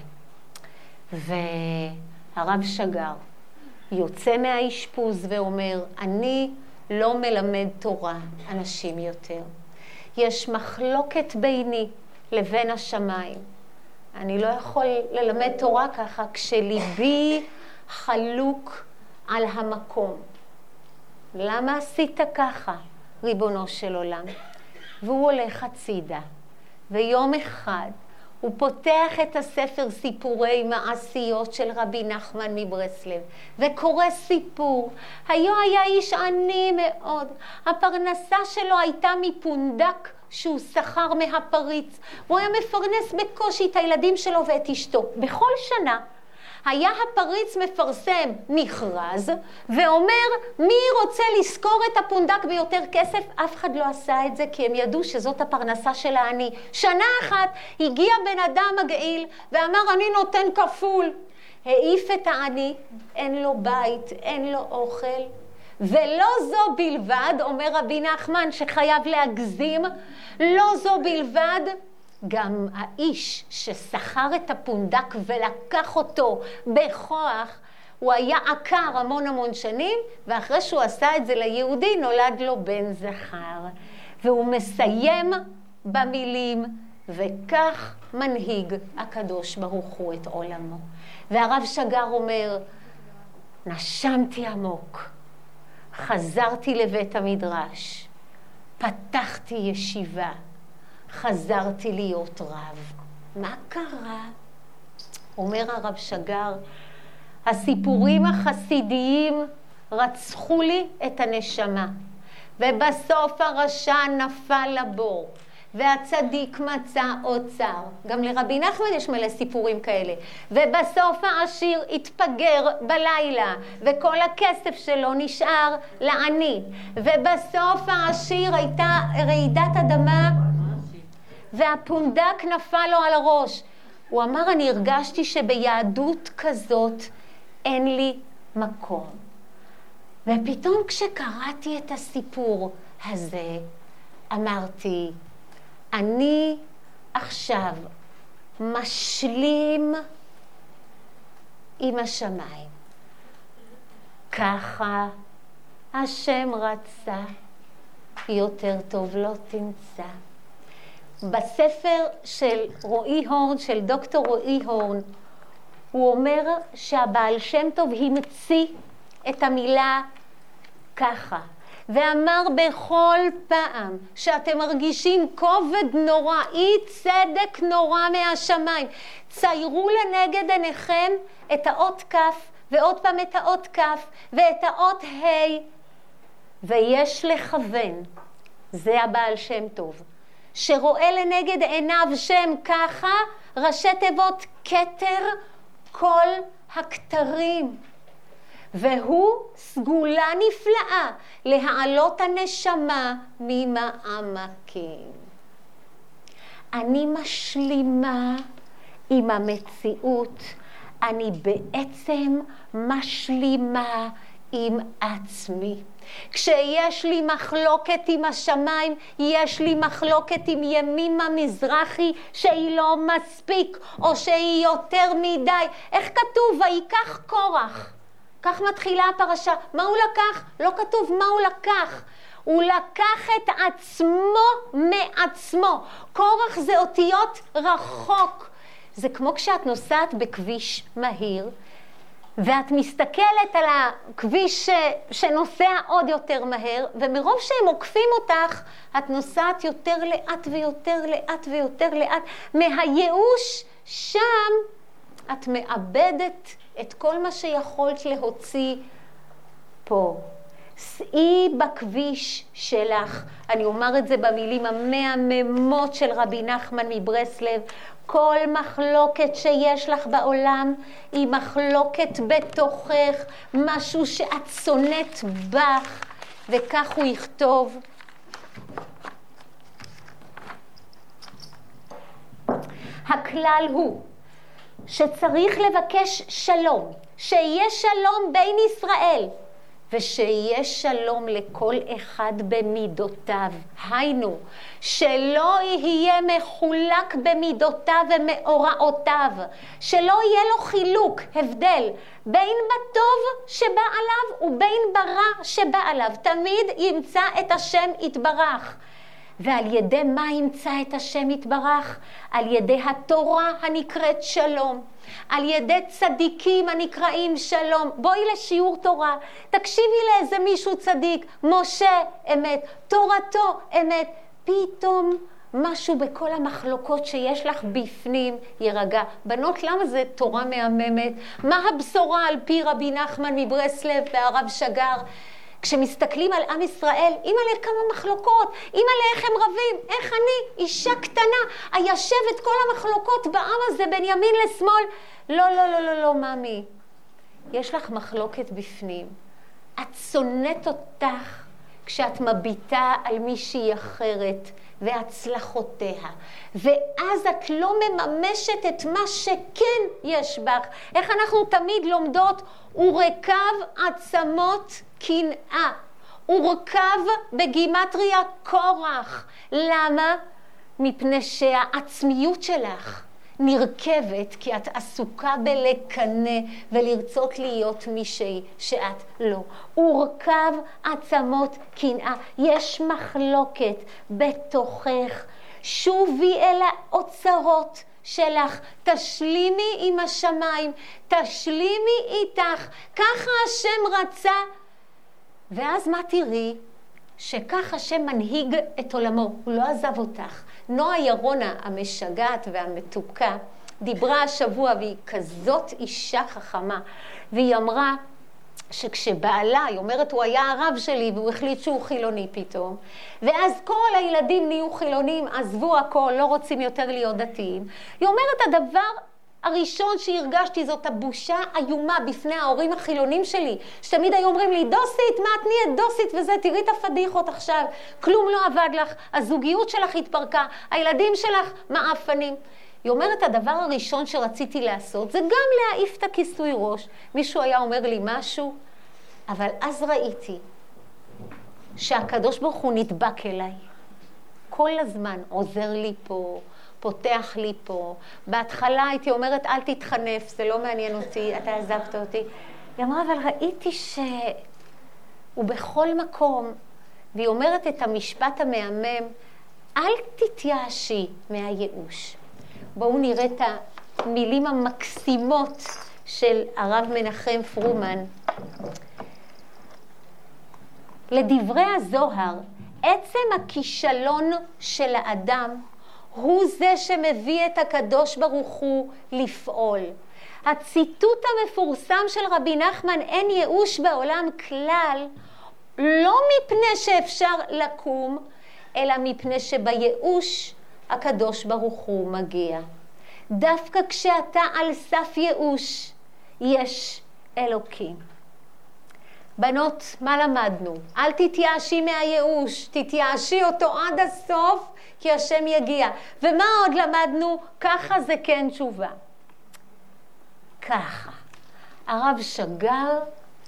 [SPEAKER 1] והרב שגר יוצא מהאשפוז ואומר, אני לא מלמד תורה אנשים יותר. יש מחלוקת ביני לבין השמיים. אני לא יכול ללמד תורה ככה כשליבי חלוק על המקום. למה עשית ככה, ריבונו של עולם? והוא הולך הצידה, ויום אחד הוא פותח את הספר סיפורי מעשיות של רבי נחמן מברסלב, וקורא סיפור. היו היה איש עני מאוד, הפרנסה שלו הייתה מפונדק שהוא שכר מהפריץ. הוא היה מפרנס בקושי את הילדים שלו ואת אשתו. בכל שנה היה הפריץ מפרסם מכרז ואומר, מי רוצה לזכור את הפונדק ביותר כסף? אף אחד לא עשה את זה, כי הם ידעו שזאת הפרנסה של העני. שנה אחת הגיע בן אדם מגעיל ואמר, אני נותן כפול. העיף את העני, אין לו בית, אין לו אוכל. ולא זו בלבד, אומר רבי נחמן שחייב להגזים, לא זו בלבד, גם האיש ששכר את הפונדק ולקח אותו בכוח, הוא היה עקר המון המון שנים, ואחרי שהוא עשה את זה ליהודי נולד לו בן זכר. והוא מסיים במילים, וכך מנהיג הקדוש ברוך הוא את עולמו. והרב שגר אומר, נשמתי עמוק, חזרתי לבית המדרש, פתחתי ישיבה, חזרתי להיות רב. מה קרה? אומר הרב שגר, הסיפורים החסידיים רצחו לי את הנשמה, ובסוף הרשע נפל לבור, והצדיק מצא אוצר. גם לרבי נחמן יש מלא סיפורים כאלה. ובסוף העשיר התפגר בלילה, וכל הכסף שלו נשאר לעני. ובסוף העשיר הייתה רעידת אדמה, והפונדק נפל לו על הראש. הוא אמר, אני הרגשתי שביהדות כזאת אין לי מקום. ופתאום כשקראתי את הסיפור הזה, אמרתי, אני עכשיו משלים עם השמיים. ככה השם רצה, יותר טוב לא תמצא. בספר של רועי הורן, של דוקטור רועי הורן, הוא אומר שהבעל שם טוב המציא את המילה ככה. ואמר בכל פעם שאתם מרגישים כובד נורא, אי צדק נורא מהשמיים, ציירו לנגד עיניכם את האות כף, ועוד פעם את האות כף, ואת האות ה', ויש לכוון, זה הבעל שם טוב, שרואה לנגד עיניו שם ככה, ראשי תיבות כתר כל הכתרים. והוא סגולה נפלאה להעלות הנשמה ממעמקים. אני משלימה עם המציאות, אני בעצם משלימה עם עצמי. כשיש לי מחלוקת עם השמיים, יש לי מחלוקת עם ימימה מזרחי שהיא לא מספיק או שהיא יותר מדי. איך כתוב? ויקח קורח. כך מתחילה הפרשה. מה הוא לקח? לא כתוב מה הוא לקח. הוא לקח את עצמו מעצמו. קורח זה אותיות רחוק. זה כמו כשאת נוסעת בכביש מהיר, ואת מסתכלת על הכביש שנוסע עוד יותר מהר, ומרוב שהם עוקפים אותך, את נוסעת יותר לאט ויותר לאט ויותר לאט. מהייאוש שם את מאבדת את כל מה שיכולת להוציא פה. סעי בכביש שלך. אני אומר את זה במילים המהממות של רבי נחמן מברסלב. כל מחלוקת שיש לך בעולם היא מחלוקת בתוכך, משהו שאת שונאת בך, וכך הוא יכתוב. הכלל הוא שצריך לבקש שלום, שיהיה שלום בין ישראל, ושיהיה שלום לכל אחד במידותיו. היינו, שלא יהיה מחולק במידותיו ומאורעותיו, שלא יהיה לו חילוק, הבדל, בין בטוב שבא עליו ובין ברע שבא עליו. תמיד ימצא את השם יתברך. ועל ידי מה ימצא את השם יתברך? על ידי התורה הנקראת שלום. על ידי צדיקים הנקראים שלום. בואי לשיעור תורה, תקשיבי לאיזה מישהו צדיק, משה אמת, תורתו אמת, פתאום משהו בכל המחלוקות שיש לך בפנים ירגע. בנות, למה זה תורה מהממת? מה הבשורה על פי רבי נחמן מברסלב והרב שגר? כשמסתכלים על עם ישראל, אימא'לה כמה מחלוקות, אימא'לה איך הם רבים, איך אני, אישה קטנה, הישב את כל המחלוקות בעם הזה בין ימין לשמאל. לא, לא, לא, לא, לא, ממי. יש לך מחלוקת בפנים. את שונאת אותך כשאת מביטה על מישהי אחרת והצלחותיה. ואז את לא מממשת את מה שכן יש בך. איך אנחנו תמיד לומדות? ורקב עצמות קנאה. ורקב בגימטריה קורח. למה? מפני שהעצמיות שלך נרכבת כי את עסוקה בלקנה ולרצות להיות מישהי שאת לא. ורקב עצמות קנאה. יש מחלוקת בתוכך. שובי אל האוצרות שלך, תשלימי עם השמיים, תשלימי איתך, ככה השם רצה. ואז מה תראי? שכך השם מנהיג את עולמו, הוא לא עזב אותך. נועה ירונה המשגעת והמתוקה דיברה השבוע, והיא כזאת אישה חכמה, והיא אמרה שכשבעלה, היא אומרת, הוא היה הרב שלי והוא החליט שהוא חילוני פתאום, ואז כל הילדים נהיו חילונים, עזבו הכל, לא רוצים יותר להיות דתיים. היא אומרת, הדבר הראשון שהרגשתי זאת הבושה איומה בפני ההורים החילונים שלי, שתמיד היו אומרים לי, דוסית, מה את נהיית דוסית וזה, תראי את הפדיחות עכשיו, כלום לא עבד לך, הזוגיות שלך התפרקה, הילדים שלך מעפנים. היא אומרת, הדבר הראשון שרציתי לעשות זה גם להעיף את הכיסוי ראש. מישהו היה אומר לי משהו, אבל אז ראיתי שהקדוש ברוך הוא נדבק אליי. כל הזמן עוזר לי פה, פותח לי פה. בהתחלה הייתי אומרת, אל תתחנף, זה לא מעניין אותי, אתה עזבת אותי. היא אמרה, אבל ראיתי שהוא בכל מקום, והיא אומרת את המשפט המהמם, אל תתייאשי מהייאוש. בואו נראה את המילים המקסימות של הרב מנחם פרומן. לדברי הזוהר, עצם הכישלון של האדם הוא זה שמביא את הקדוש ברוך הוא לפעול. הציטוט המפורסם של רבי נחמן, אין ייאוש בעולם כלל, לא מפני שאפשר לקום, אלא מפני שבייאוש הקדוש ברוך הוא מגיע. דווקא כשאתה על סף ייאוש, יש אלוקים. בנות, מה למדנו? אל תתייאשי מהייאוש, תתייאשי אותו עד הסוף, כי השם יגיע. ומה עוד למדנו? ככה זה כן תשובה. ככה. הרב שגר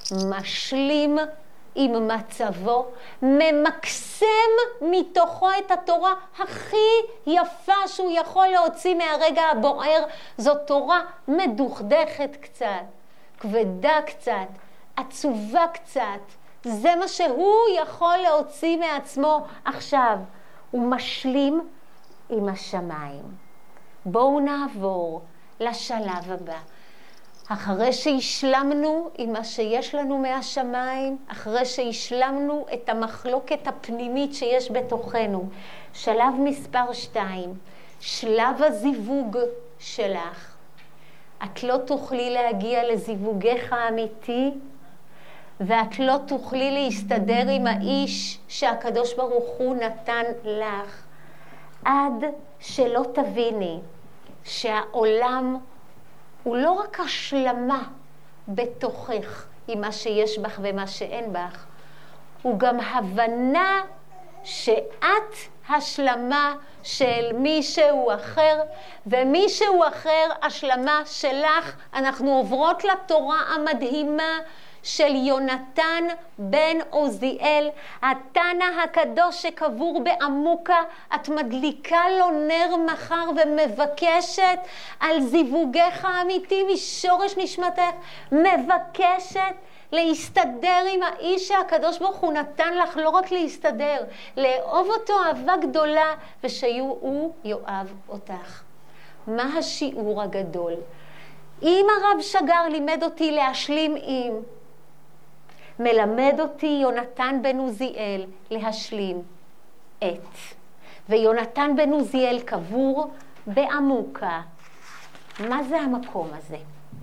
[SPEAKER 1] משלים עם מצבו, ממקסם מתוכו את התורה הכי יפה שהוא יכול להוציא מהרגע הבוער. זו תורה מדוכדכת קצת, כבדה קצת, עצובה קצת. זה מה שהוא יכול להוציא מעצמו עכשיו. הוא משלים עם השמיים. בואו נעבור לשלב הבא. אחרי שהשלמנו עם מה שיש לנו מהשמיים, אחרי שהשלמנו את המחלוקת הפנימית שיש בתוכנו, שלב מספר שתיים, שלב הזיווג שלך. את לא תוכלי להגיע לזיווגך האמיתי, ואת לא תוכלי להסתדר עם האיש שהקדוש ברוך הוא נתן לך, עד שלא תביני שהעולם הוא לא רק השלמה בתוכך עם מה שיש בך ומה שאין בך, הוא גם הבנה שאת השלמה של מישהו אחר, ומישהו אחר השלמה שלך. אנחנו עוברות לתורה המדהימה של יונתן בן עוזיאל, התנא הקדוש שקבור בעמוקה. את מדליקה לו נר מחר ומבקשת על זיווגך האמיתי משורש נשמתך, מבקשת להסתדר עם האיש שהקדוש ברוך הוא נתן לך, לא רק להסתדר, לאהוב אותו אהבה גדולה, ושהוא יאהב אותך. מה השיעור הגדול? אם הרב שגר לימד אותי להשלים עם, מלמד אותי יונתן בן עוזיאל להשלים את. ויונתן בן עוזיאל קבור בעמוקה. מה זה המקום הזה?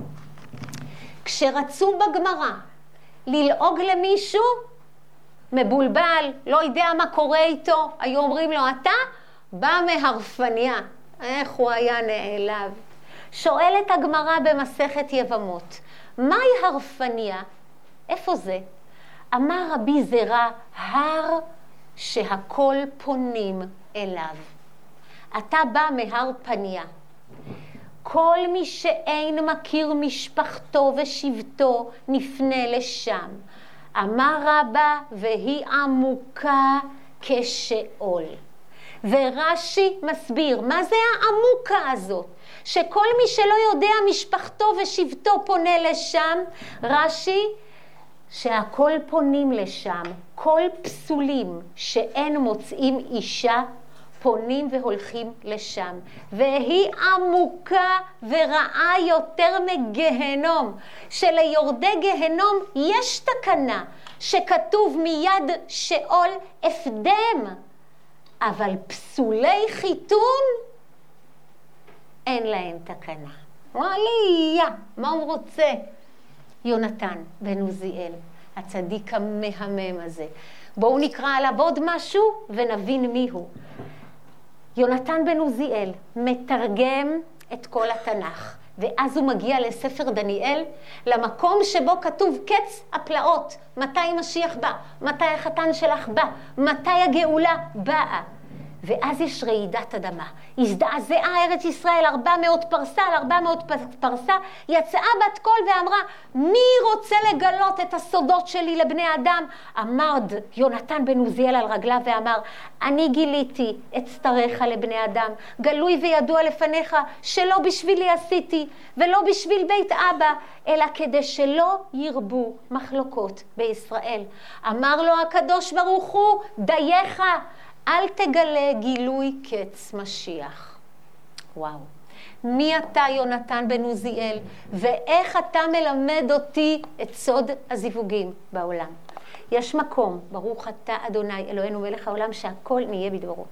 [SPEAKER 1] כשרצו בגמרא ללעוג למישהו, מבולבל, לא יודע מה קורה איתו, היו אומרים לו, אתה בא מהרפניה. איך הוא היה נעלב. שואלת הגמרא במסכת יבמות, מהי הרפניה? איפה זה? אמר רבי זרע, הר שהכל פונים אליו. אתה בא מהר פניה. כל מי שאין מכיר משפחתו ושבטו נפנה לשם. אמר רבא, והיא עמוקה כשאול. ורש"י מסביר, מה זה העמוקה הזאת? שכל מי שלא יודע משפחתו ושבטו פונה לשם. רש"י, שהכל פונים לשם, כל פסולים שאין מוצאים אישה, פונים והולכים לשם. והיא עמוקה ורעה יותר מגהנום, שליורדי גהנום יש תקנה שכתוב מיד שאול אפדם, אבל פסולי חיתון אין להם תקנה. וואליה, מה הוא רוצה? יונתן בן עוזיאל, הצדיק המהמם הזה. בואו נקרא עליו עוד משהו ונבין מי הוא. יונתן בן עוזיאל מתרגם את כל התנ"ך, ואז הוא מגיע לספר דניאל, למקום שבו כתוב קץ הפלאות. מתי משיח בא? מתי החתן שלך בא? מתי הגאולה באה? ואז יש רעידת אדמה. הזדעזעה ארץ ישראל, ארבע מאות פרסה על ארבע מאות פרסה, יצאה בת קול ואמרה, מי רוצה לגלות את הסודות שלי לבני אדם? עמד יונתן בן עוזיאל על רגליו ואמר, אני גיליתי את שטריך לבני אדם, גלוי וידוע לפניך שלא בשבילי עשיתי ולא בשביל בית אבא, אלא כדי שלא ירבו מחלוקות בישראל. אמר לו הקדוש ברוך הוא, דייך, אל תגלה גילוי קץ משיח. וואו. מי אתה יונתן בן עוזיאל, ואיך אתה מלמד אותי את סוד הזיווגים בעולם? יש מקום, ברוך אתה אדוני אלוהינו מלך העולם, שהכל נהיה בדברו.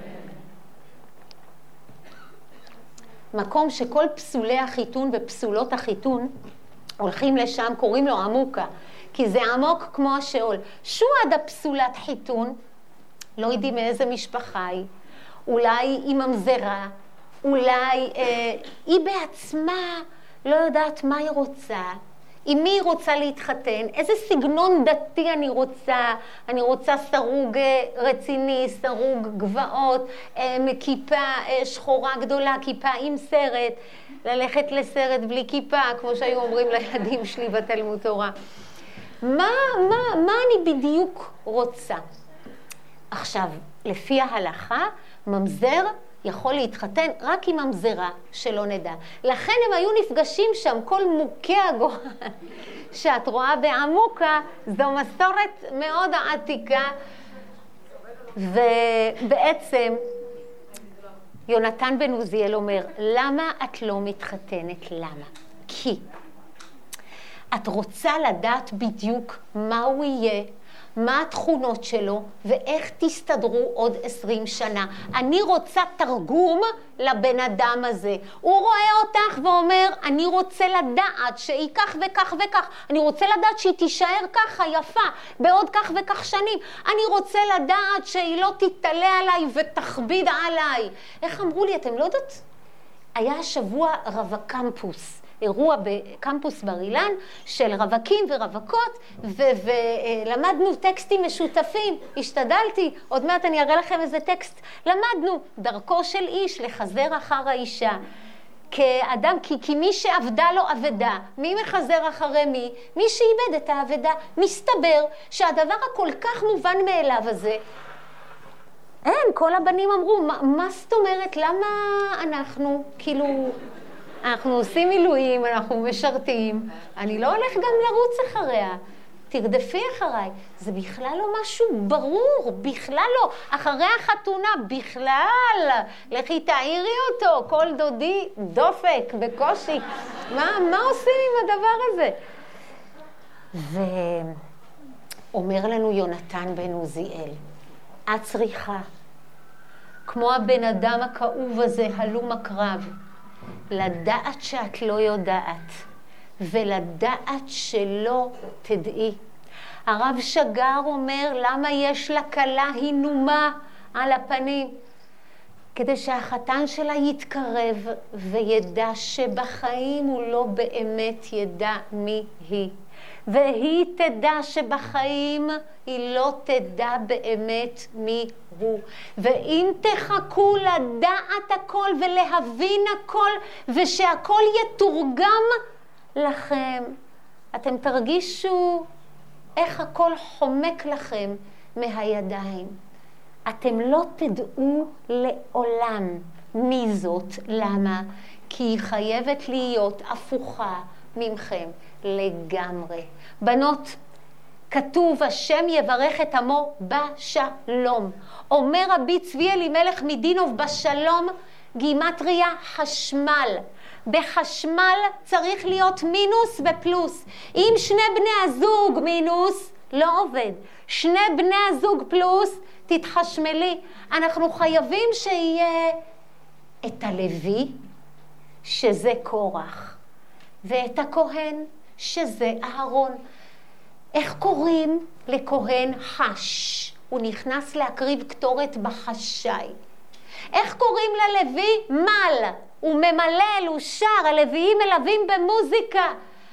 [SPEAKER 1] מקום שכל פסולי החיתון ופסולות החיתון הולכים לשם, קוראים לו עמוקה, כי זה עמוק כמו השאול. שועד הפסולת חיתון, לא יודעים מאיזה משפחה היא, אולי היא ממזרה, אולי אה, היא בעצמה לא יודעת מה היא רוצה, עם מי היא רוצה להתחתן, איזה סגנון דתי אני רוצה, אני רוצה סרוג רציני, סרוג גבעות, אה, כיפה אה, שחורה גדולה, כיפה עם סרט, ללכת לסרט בלי כיפה, כמו שהיו אומרים לילדים שלי בתלמוד תורה. מה, מה, מה אני בדיוק רוצה? עכשיו, לפי ההלכה, ממזר יכול להתחתן רק עם ממזרה, שלא נדע. לכן הם היו נפגשים שם, כל מוכי הגורל שאת רואה בעמוקה, זו מסורת מאוד עתיקה, ובעצם יונתן בן עוזיאל אומר, למה את לא מתחתנת? למה? כי את רוצה לדעת בדיוק מה הוא יהיה, מה התכונות שלו, ואיך תסתדרו עוד עשרים שנה. אני רוצה תרגום לבן אדם הזה. הוא רואה אותך ואומר, אני רוצה לדעת שהיא כך וכך וכך. אני רוצה לדעת שהיא תישאר ככה יפה בעוד כך וכך שנים. אני רוצה לדעת שהיא לא תתעלה עליי ותכביד עליי. איך אמרו לי, אתם לא יודעות? היה השבוע רב הקמפוס. אירוע בקמפוס בר אילן של רווקים ורווקות, ולמדנו טקסטים משותפים. השתדלתי, עוד מעט אני אראה לכם איזה טקסט. למדנו דרכו של איש לחזר אחר האישה. כאדם, כי, כי מי שעבדה לו עבדה, מי מחזר אחרי מי? מי שאיבד את העבדה. מסתבר שהדבר הכל כך מובן מאליו הזה, אין, כל הבנים אמרו, מה, מה זאת אומרת, למה אנחנו, כאילו, אנחנו עושים מילואים, אנחנו משרתים, אני לא הולך גם לרוץ אחריה, תרדפי אחריי. זה בכלל לא משהו ברור, בכלל לא. אחרי החתונה, בכלל, לכי תעירי אותו, כל דודי דופק בקושי. מה, מה עושים עם הדבר הזה? ואומר לנו יונתן בן עוזיאל, את צריכה, כמו הבן אדם הכאוב הזה, הלום הקרב, לדעת שאת לא יודעת, ולדעת שלא תדעי. הרב שגר אומר, למה יש לה כלה הנומה על הפנים? כדי שהחתן שלה יתקרב וידע שבחיים הוא לא באמת ידע מי היא. והיא תדע שבחיים היא לא תדע באמת מי הוא. ואם תחכו לדעת הכל ולהבין הכל, ושהכל יתורגם לכם, אתם תרגישו איך הכל חומק לכם מהידיים. אתם לא תדעו לעולם מי זאת. למה? כי היא חייבת להיות הפוכה ממכם לגמרי. בנות, כתוב, השם יברך את עמו בשלום. אומר רבי צבי אלימלך מדינוב, בשלום גימטריה חשמל. בחשמל צריך להיות מינוס ופלוס. אם שני בני הזוג מינוס, לא עובד. שני בני הזוג פלוס, תתחשמלי. אנחנו חייבים שיהיה את הלוי, שזה קורח, ואת הכהן, שזה אהרון. איך קוראים לכהן? חש. הוא נכנס להקריב קטורת בחשאי. איך קוראים ללוי? מל. הוא ממלל, הוא שר, הלוויים מלווים במוזיקה.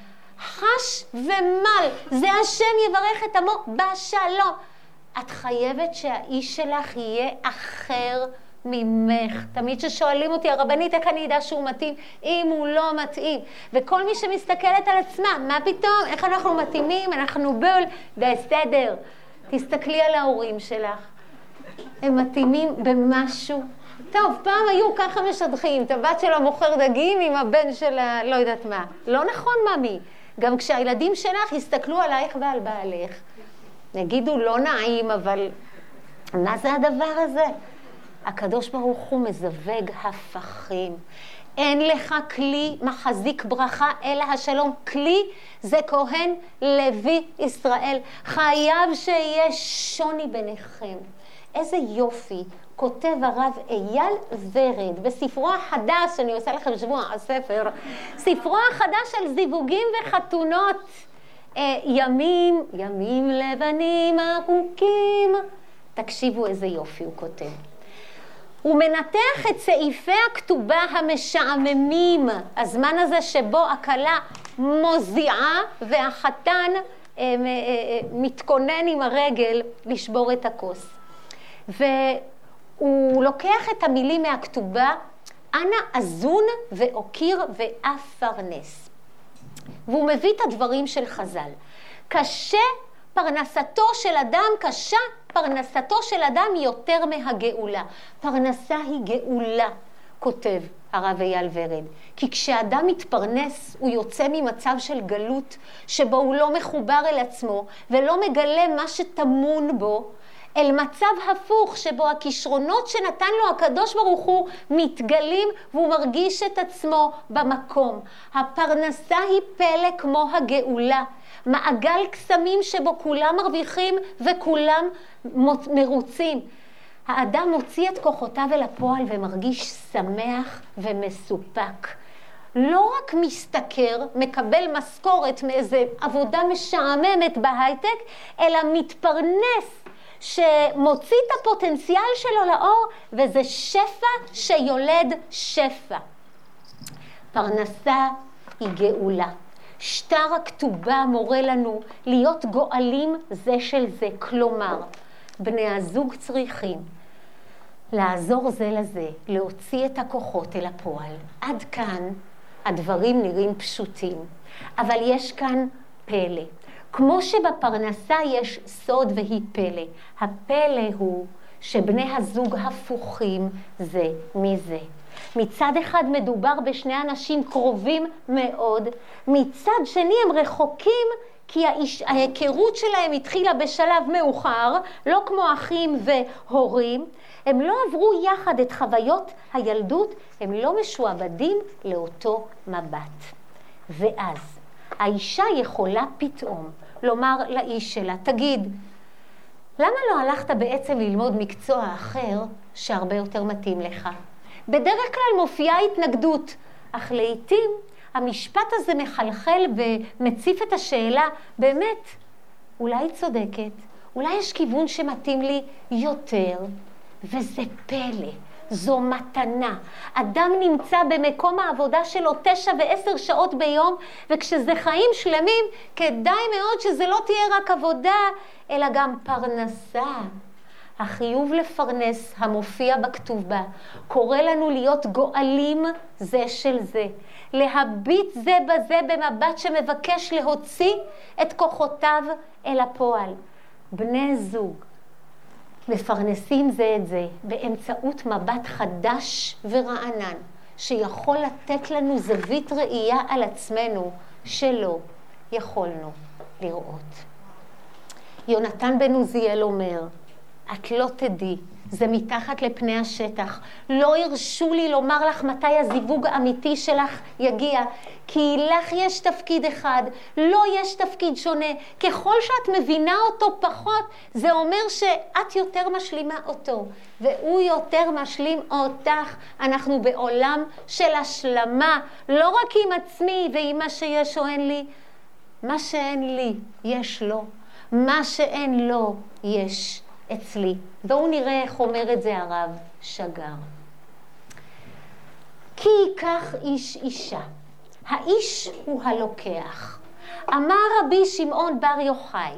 [SPEAKER 1] חש ומל, זה השם יברך את עמו בשלום. את חייבת שהאיש שלך יהיה אחר ממך. תמיד ששואלים אותי, הרבנית, איך אני יודע שהוא מתאים? אם הוא לא מתאים. וכל מי שמסתכלת על עצמה, מה פתאום? איך אנחנו מתאימים? אנחנו בול, בסדר. תסתכלי על ההורים שלך. הם מתאימים במשהו. טוב, פעם היו ככה משדכים, את הבת של המוכר דגים עם הבן של ה... לא יודעת מה. לא נכון, ממי. גם כשהילדים שלך יסתכלו עלייך ועל בעלך, נגידו לא נעים, אבל מה זה הדבר הזה? הקדוש ברוך הוא מזווג הפכים. אין לך כלי מחזיק ברכה אלא השלום. כלי זה כהן לוי ישראל. חייב שיהיה שוני ביניכם. איזה יופי כותב הרב אייל ורד בספרו החדש, אני עושה לכם שבוע הספר, ספרו החדש על זיווגים וחתונות. אה, ימים, ימים לבנים ארוכים. תקשיבו איזה יופי הוא כותב. הוא מנתח את סעיפי הכתובה המשעממים, הזמן הזה שבו הכלה מוזיעה והחתן אה, אה, אה, מתכונן עם הרגל לשבור את הכוס. והוא לוקח את המילים מהכתובה, אנא אזון ואוקיר ואף פרנס. והוא מביא את הדברים של חז"ל. קשה פרנסתו של אדם, קשה פרנסתו של אדם יותר מהגאולה. פרנסה היא גאולה, כותב הרב אייל ורד. כי כשאדם מתפרנס, הוא יוצא ממצב של גלות, שבו הוא לא מחובר אל עצמו, ולא מגלה מה שטמון בו, אל מצב הפוך, שבו הכישרונות שנתן לו הקדוש ברוך הוא מתגלים, והוא מרגיש את עצמו במקום. הפרנסה היא פלא כמו הגאולה. מעגל קסמים שבו כולם מרוויחים וכולם מרוצים. האדם מוציא את כוחותיו אל הפועל ומרגיש שמח ומסופק. לא רק משתכר, מקבל משכורת מאיזה עבודה משעממת בהייטק, אלא מתפרנס שמוציא את הפוטנציאל שלו לאור, וזה שפע שיולד שפע. פרנסה היא גאולה. שטר הכתובה מורה לנו להיות גואלים זה של זה, כלומר, בני הזוג צריכים לעזור זה לזה, להוציא את הכוחות אל הפועל. עד כאן הדברים נראים פשוטים, אבל יש כאן פלא. כמו שבפרנסה יש סוד והיא פלא, הפלא הוא שבני הזוג הפוכים זה מזה. מצד אחד מדובר בשני אנשים קרובים מאוד, מצד שני הם רחוקים כי האיש, ההיכרות שלהם התחילה בשלב מאוחר, לא כמו אחים והורים, הם לא עברו יחד את חוויות הילדות, הם לא משועבדים לאותו מבט. ואז האישה יכולה פתאום לומר לאיש שלה, תגיד, למה לא הלכת בעצם ללמוד מקצוע אחר שהרבה יותר מתאים לך? בדרך כלל מופיעה התנגדות, אך לעתים המשפט הזה מחלחל ומציף את השאלה, באמת, אולי צודקת, אולי יש כיוון שמתאים לי יותר, וזה פלא, זו מתנה. אדם נמצא במקום העבודה שלו תשע ועשר שעות ביום, וכשזה חיים שלמים, כדאי מאוד שזה לא תהיה רק עבודה, אלא גם פרנסה. החיוב לפרנס המופיע בכתוב בה, קורא לנו להיות גואלים זה של זה, להביט זה בזה במבט שמבקש להוציא את כוחותיו אל הפועל. בני זוג מפרנסים זה את זה באמצעות מבט חדש ורענן, שיכול לתת לנו זווית ראייה על עצמנו שלא יכולנו לראות. יונתן בן עוזיאל אומר, את לא תדעי, זה מתחת לפני השטח. לא ירשו לי לומר לך מתי הזיווג האמיתי שלך יגיע, כי לך יש תפקיד אחד, לא יש תפקיד שונה. ככל שאת מבינה אותו פחות, זה אומר שאת יותר משלימה אותו, והוא יותר משלים אותך. אנחנו בעולם של השלמה, לא רק עם עצמי ועם מה שיש או אין לי. מה שאין לי, יש לו. מה שאין לו, יש אצלי. בואו נראה איך אומר את זה הרב שגר. כי ייקח איש אישה, האיש הוא הלוקח. אמר רבי שמעון בר יוחאי,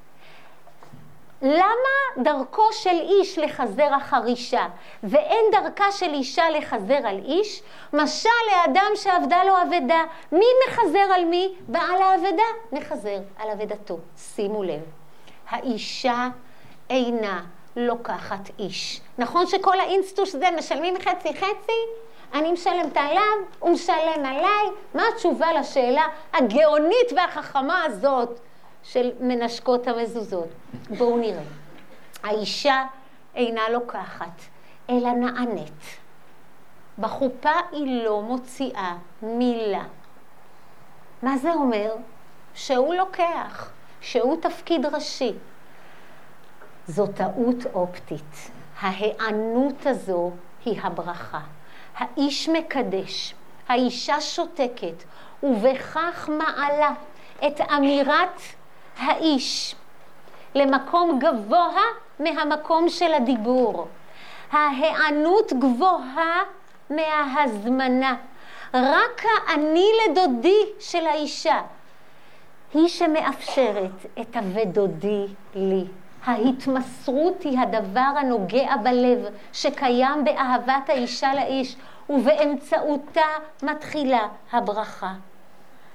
[SPEAKER 1] למה דרכו של איש לחזר אחר אישה, ואין דרכה של אישה לחזר על איש? משל לאדם שעבדה לו עבדה. מי מחזר על מי? בעל העבדה מחזר על עבדתו. שימו לב, האישה אינה לוקחת איש. נכון שכל האינסטוש זה משלמים חצי חצי? אני משלמת עליו, הוא משלם עליי. מה התשובה לשאלה הגאונית והחכמה הזאת של מנשקות המזוזות? בואו נראה. האישה אינה לוקחת, אלא נענית. בחופה היא לא מוציאה מילה. מה זה אומר? שהוא לוקח, שהוא תפקיד ראשי. זו טעות אופטית. ההיענות הזו היא הברכה. האיש מקדש, האישה שותקת, ובכך מעלה את אמירת האיש למקום גבוה מהמקום של הדיבור. ההיענות גבוהה מההזמנה. רק האני לדודי של האישה היא שמאפשרת את הוודודי לי. ההתמסרות היא הדבר הנוגע בלב שקיים באהבת האישה לאיש, ובאמצעותה מתחילה הברכה.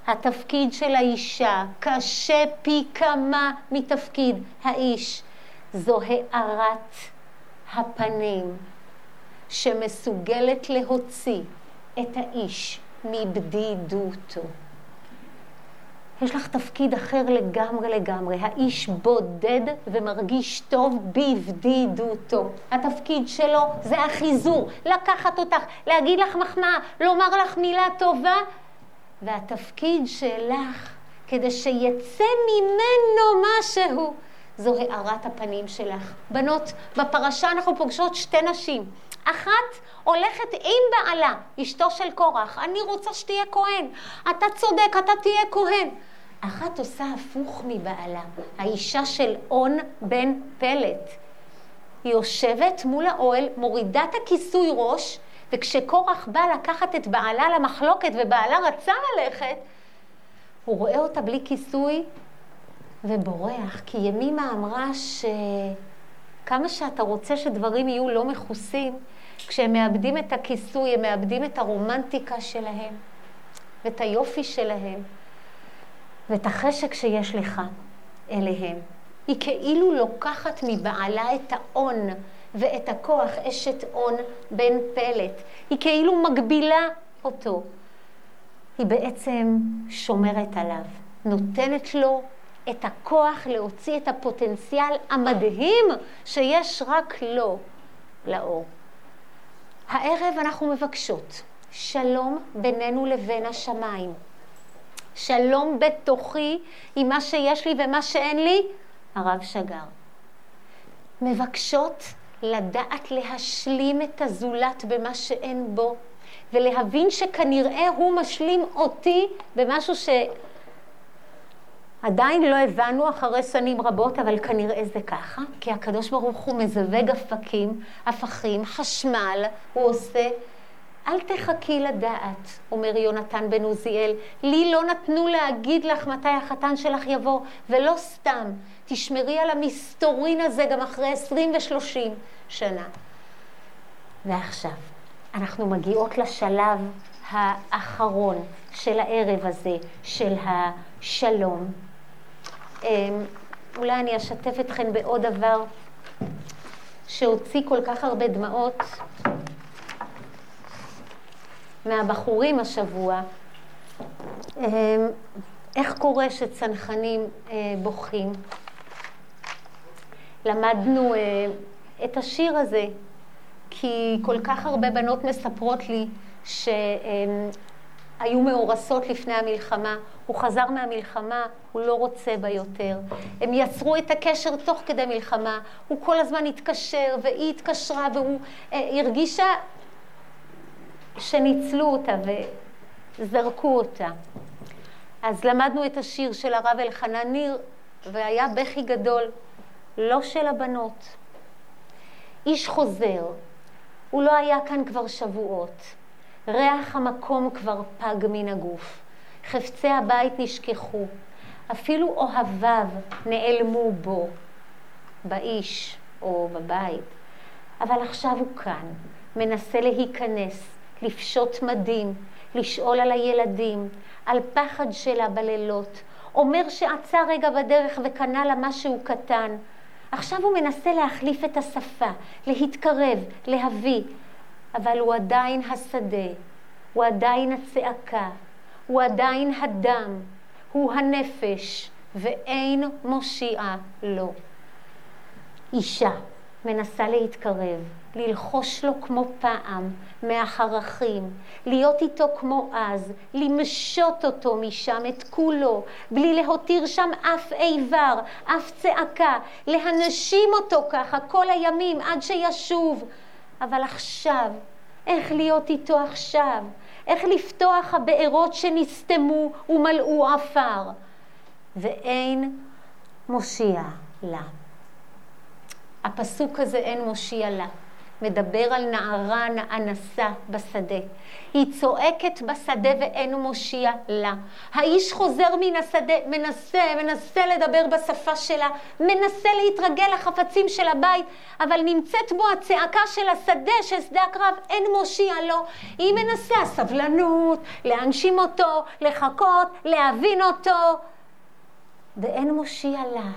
[SPEAKER 1] התפקיד של האישה קשה פי כמה מתפקיד האיש. זו הארת הפנים שמסוגלת להוציא את האיש מבדידותו. יש לך תפקיד אחר לגמרי לגמרי. האיש בודד ומרגיש טוב בבדידותו. התפקיד שלו זה החיזור, לקחת אותך, להגיד לך מחמאה, לומר לך מילה טובה. והתפקיד שלך, כדי שיצא ממנו משהו, זו הארת הפנים שלך. בנות, בפרשה אנחנו פוגשות שתי נשים. אחת הולכת עם בעלה, אשתו של קורח. אני רוצה שתהיה כהן. אתה צודק, אתה תהיה כהן. אחת עושה הפוך מבעלה. האישה של און בן פלט. היא יושבת מול האוהל, מורידה את הכיסוי ראש, וכשקורח בא לקחת את בעלה למחלוקת ובעלה רצה ללכת, הוא רואה אותה בלי כיסוי ובורח. כי ימימה אמרה שכמה שאתה רוצה שדברים יהיו לא מכוסים, כשהם מאבדים את הכיסוי, הם מאבדים את הרומנטיקה שלהם, ואת היופי שלהם, ואת החשק שיש לך אליהם. היא כאילו לוקחת מבעלה את האון ואת הכוח, אשת און בן פלט. היא כאילו מגבילה אותו. היא בעצם שומרת עליו, נותנת לו את הכוח להוציא את הפוטנציאל המדהים שיש רק לו לאור. הערב אנחנו מבקשות שלום בינינו לבין השמיים. שלום בתוכי עם מה שיש לי ומה שאין לי, הרב שגר. מבקשות לדעת להשלים את הזולת במה שאין בו, ולהבין שכנראה הוא משלים אותי במשהו שעדיין לא הבנו אחרי שנים רבות, אבל כנראה זה ככה, כי הקדוש ברוך הוא מזווג הפקים, הפכים, חשמל, הוא עושה. אל תחכי לדעת, אומר יונתן בן עוזיאל, לי לא נתנו להגיד לך מתי החתן שלך יבוא, ולא סתם, תשמרי על המסתורין הזה גם אחרי עשרים ושלושים שנה. ועכשיו, אנחנו מגיעות לשלב האחרון של הערב הזה, של השלום. אולי אני אשתף אתכן בעוד דבר שהוציא כל כך הרבה דמעות מהבחורים השבוע. איך קורה שצנחנים בוכים? למדנו את השיר הזה, כי כל כך הרבה בנות מספרות לי שהיו מאורסות לפני המלחמה, הוא חזר מהמלחמה, הוא לא רוצה בה יותר. הם יצרו את הקשר תוך כדי מלחמה, הוא כל הזמן התקשר והיא התקשרה, והוא הרגישה שניצלו אותה וזרקו אותה. אז למדנו את השיר של הרב אלחנן ניר, והיה בכי גדול, לא של הבנות. איש חוזר, הוא לא היה כאן כבר שבועות. ריח המקום כבר פג מן הגוף. חפצי הבית נשכחו. אפילו אוהביו נעלמו בו, באיש או בבית. אבל עכשיו הוא כאן, מנסה להיכנס, לפשוט מדים, לשאול על הילדים, על פחד שלה בלילות. אומר שעצר רגע בדרך וקנה לה משהו קטן. עכשיו הוא מנסה להחליף את השפה, להתקרב, להביא. אבל הוא עדיין השדה, הוא עדיין הצעקה, הוא עדיין הדם, הוא הנפש, ואין מושיע לו. אישה מנסה להתקרב, ללחוש לו כמו פעם, מהחרכים, להיות איתו כמו אז, למשות אותו משם את כולו, בלי להותיר שם אף איבר, אף צעקה, להנשים אותו ככה כל הימים עד שישוב. אבל עכשיו, איך להיות איתו עכשיו? איך לפתוח הבארות שנסתמו ומלאו עפר? ואין מושיע לה. הפסוק הזה אין מושיע לה. מדבר על נערה אנסה בשדה. היא צועקת בשדה ואין מושיע לה. האיש חוזר מן השדה, מנסה, מנסה לדבר בשפה שלה, מנסה להתרגל לחפצים של הבית, אבל נמצאת בו הצעקה של השדה, של שדה הקרב, אין מושיע לו. היא מנסה הסבלנות, להנשים אותו, לחכות, להבין אותו, ואין מושיע לה.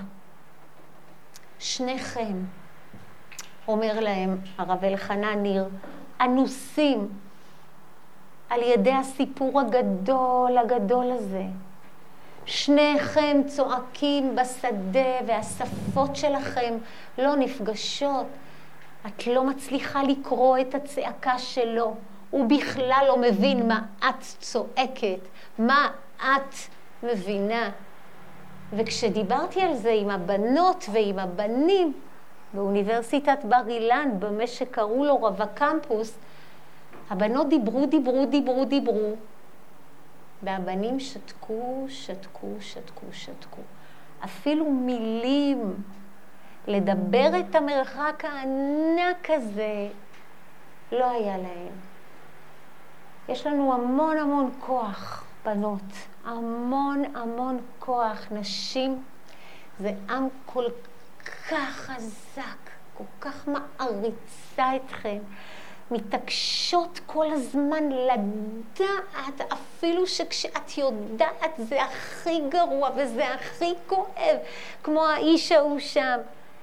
[SPEAKER 1] שניכם, אומר להם הרב אלחנן ניר, אנוסים על ידי הסיפור הגדול הגדול הזה. שניכם צועקים בשדה והשפות שלכם לא נפגשות. את לא מצליחה לקרוא את הצעקה שלו. הוא בכלל לא מבין מה את צועקת, מה את מבינה. וכשדיברתי על זה עם הבנות ועם הבנים, באוניברסיטת בר אילן, במה שקראו לו רב הקמפוס, הבנות דיברו, דיברו, דיברו, דיברו, והבנים שתקו, שתקו, שתקו, שתקו. אפילו מילים, לדבר את המרחק הענק הזה, לא היה להם. יש לנו המון המון כוח, בנות, המון המון כוח. נשים זה עם כל כך חזק, כל כך מעריצה אתכם, מתעקשות כל הזמן לדעת, אפילו שכשאת יודעת זה הכי גרוע וזה הכי כואב, כמו האיש ההוא שם.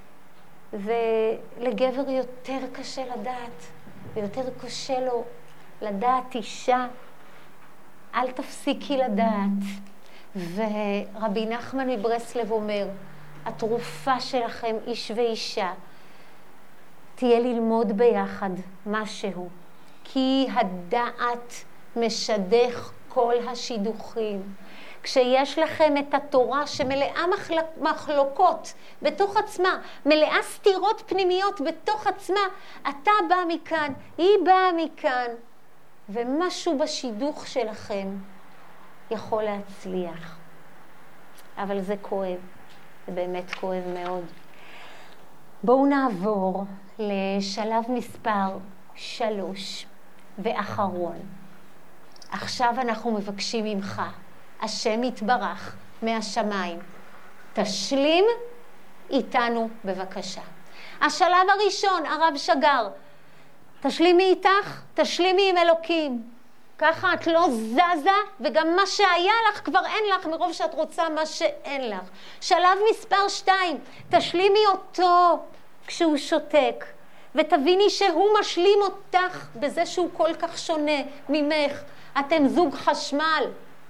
[SPEAKER 1] ולגבר יותר קשה לדעת, ויותר קשה לו לדעת אישה. אל תפסיקי לדעת. ורבי נחמן מברסלב אומר, התרופה שלכם, איש ואישה, תהיה ללמוד ביחד משהו, כי הדעת משדך כל השידוכים. כשיש לכם את התורה שמלאה מחלוקות בתוך עצמה, מלאה סתירות פנימיות בתוך עצמה, אתה בא מכאן, היא באה מכאן, ומשהו בשידוך שלכם יכול להצליח. אבל זה כואב, זה באמת כואב מאוד. בואו נעבור לשלב מספר שלוש ואחרון. עכשיו אנחנו מבקשים ממך, השם יתברך מהשמיים, תשלים איתנו בבקשה. השלב הראשון, הרב שגר, תשלימי איתך, תשלימי עם אלוקים. ככה את לא זזה, וגם מה שהיה לך כבר אין לך, מרוב שאת רוצה מה שאין לך. שלב מספר שתיים, תשלימי אותו כשהוא שותק, ותביני שהוא משלים אותך בזה שהוא כל כך שונה ממך. אתם זוג חשמל.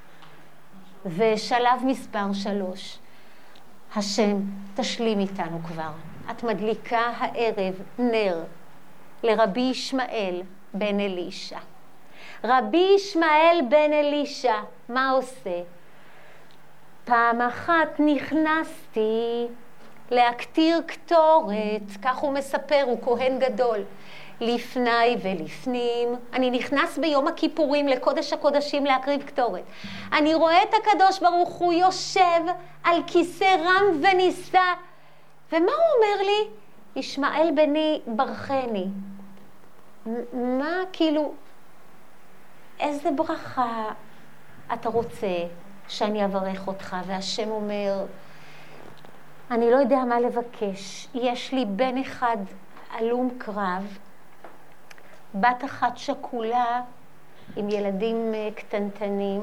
[SPEAKER 1] ושלב מספר שלוש, השם תשלים איתנו כבר. את מדליקה הערב נר לרבי ישמעאל בן אלישע. רבי ישמעאל בן אלישע, מה עושה? פעם אחת נכנסתי להקטיר קטורת, כך הוא מספר, הוא כהן גדול. לפני ולפנים, אני נכנס ביום הכיפורים לקודש הקודשים להקריב קטורת. אני רואה את הקדוש ברוך הוא יושב על כיסא רם ונישא. ומה הוא אומר לי? ישמעאל בני ברכני. מה, כאילו, איזה ברכה אתה רוצה שאני אברך אותך? והשם אומר, אני לא יודע מה לבקש. יש לי בן אחד אלום קרב, בת אחת שקולה עם ילדים קטנטנים,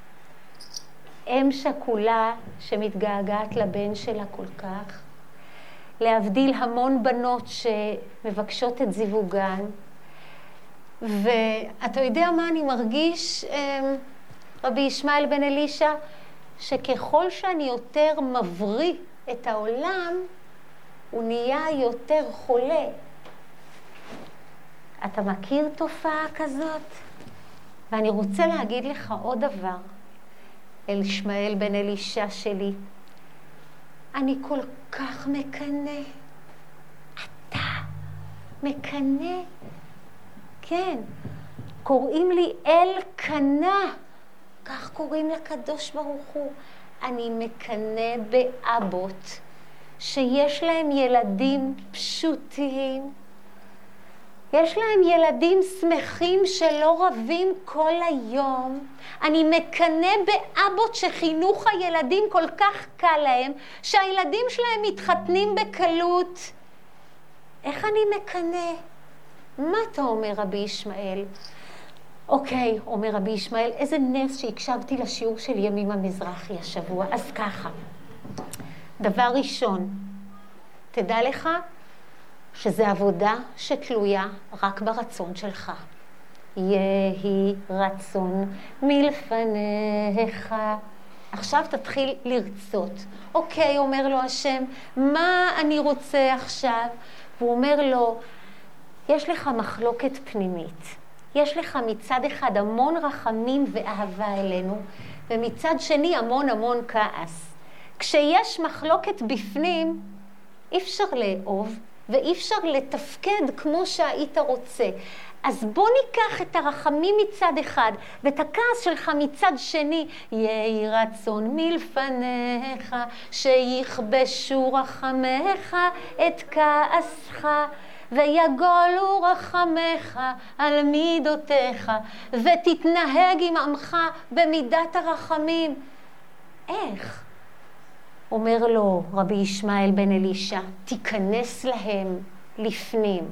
[SPEAKER 1] אם שקולה שמתגעגעת לבן שלה כל כך, להבדיל המון בנות שמבקשות את זיווגן. ואתה יודע מה אני מרגיש, רבי ישמעאל בן אלישע? שככל שאני יותר מבריא את העולם, הוא נהיה יותר חולה. אתה מכיר תופעה כזאת? ואני רוצה להגיד לך עוד דבר, אל ישמעאל בן אלישע שלי. אני כל כך מקנא. אתה מקנא? כן. קוראים לי אל קנה. כך קוראים לקדוש ברוך הוא. אני מקנא באבות שיש להם ילדים פשוטים, יש להם ילדים שמחים שלא רבים כל היום. אני מקנה באבות שחינוך הילדים כל כך קל להם, שהילדים שלהם מתחתנים בקלות. איך אני מקנה? מה אתה אומר רבי ישמעאל? אוקיי, אומר רבי ישמעאל, איזה נס שהקשבתי לשיעור של ימים המזרחי השבוע. אז ככה, דבר ראשון, תדע לך שזה עבודה שתלויה רק ברצון שלך. יהי רצון מלפניך. עכשיו תתחיל לרצות. אוקיי, אומר לו השם, מה אני רוצה עכשיו? הוא אומר לו, יש לך מחלוקת פנימית. יש לך מצד אחד המון רחמים ואהבה אלינו, ומצד שני המון המון כעס. כשיש מחלוקת בפנים, אי אפשר לאהוב, ואי אפשר לתפקד כמו שהיית רוצה. אז בוא ניקח את הרחמים מצד אחד, ואת הכעס שלך מצד שני. יהי רצון מלפניך, שיכבשו רחמך את כעסך, ויגולו רחמך על מידותיך, ותתנהג עם עמך במידת הרחמים. איך? אומר לו רבי ישמעאל בן אלישע, תיכנס להם לפנים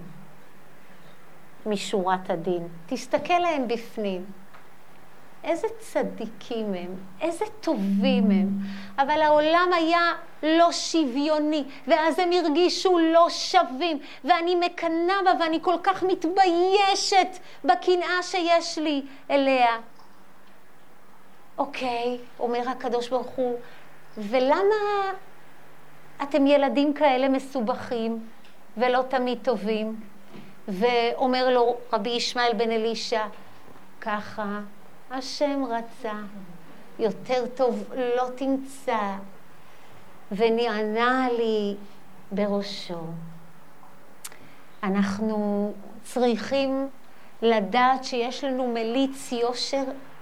[SPEAKER 1] משורת הדין. תסתכל להם בפנים. איזה צדיקים הם, איזה טובים הם. אבל העולם היה לא שוויוני, ואז הם הרגישו לא שווים, ואני מקנה בה, ואני כל כך מתביישת בקנאה שיש לי אליה. אוקיי, אומר הקדוש ברוך הוא, ולמה אתם ילדים כאלה מסובכים ולא תמיד טובים? ואומר לו רבי ישמעאל בן אלישע, ככה השם רצה, יותר טוב לא תמצא, ונענה לי בראשו. אנחנו צריכים לדעת שיש לנו מליץ יושר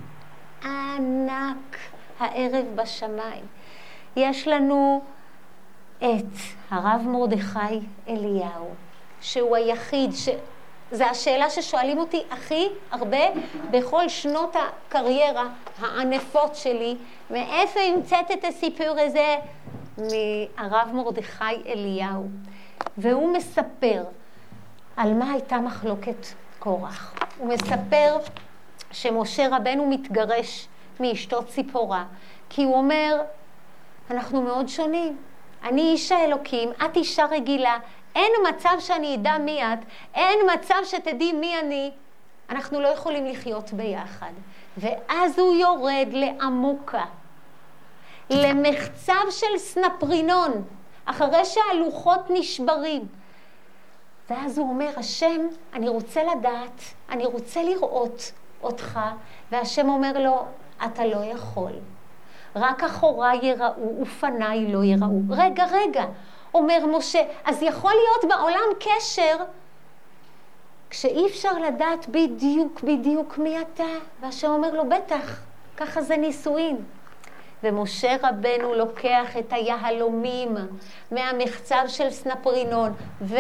[SPEAKER 1] ענק הערב בשמיים. יש לנו את הרב מרדכי אליהו, שהוא היחיד, ש... זו השאלה ששואלים אותי הכי הרבה בכל שנות הקריירה הענפות שלי, מאיפה המצאת את הסיפור הזה? מהרב מרדכי אליהו. והוא מספר על מה הייתה מחלוקת קורח. הוא מספר שמשה רבנו מתגרש מאשתו ציפורה, כי הוא אומר, אנחנו מאוד שונים. אני איש האלוקים, את אישה רגילה, אין מצב שאני אדע מי את, אין מצב שתדעי מי אני. אנחנו לא יכולים לחיות ביחד. ואז הוא יורד לעמוקה, למחצב של סנפרינון, אחרי שהלוחות נשברים. ואז הוא אומר, השם, אני רוצה לדעת, אני רוצה לראות אותך. והשם אומר לו, אתה לא יכול. רק אחוריי יראו ופניי לא יראו. רגע, רגע, אומר משה, אז יכול להיות בעולם קשר כשאי אפשר לדעת בדיוק בדיוק מי אתה. והשם אומר לו, בטח, ככה זה נישואין. ומשה רבנו לוקח את היהלומים מהמחצב של סנפרינון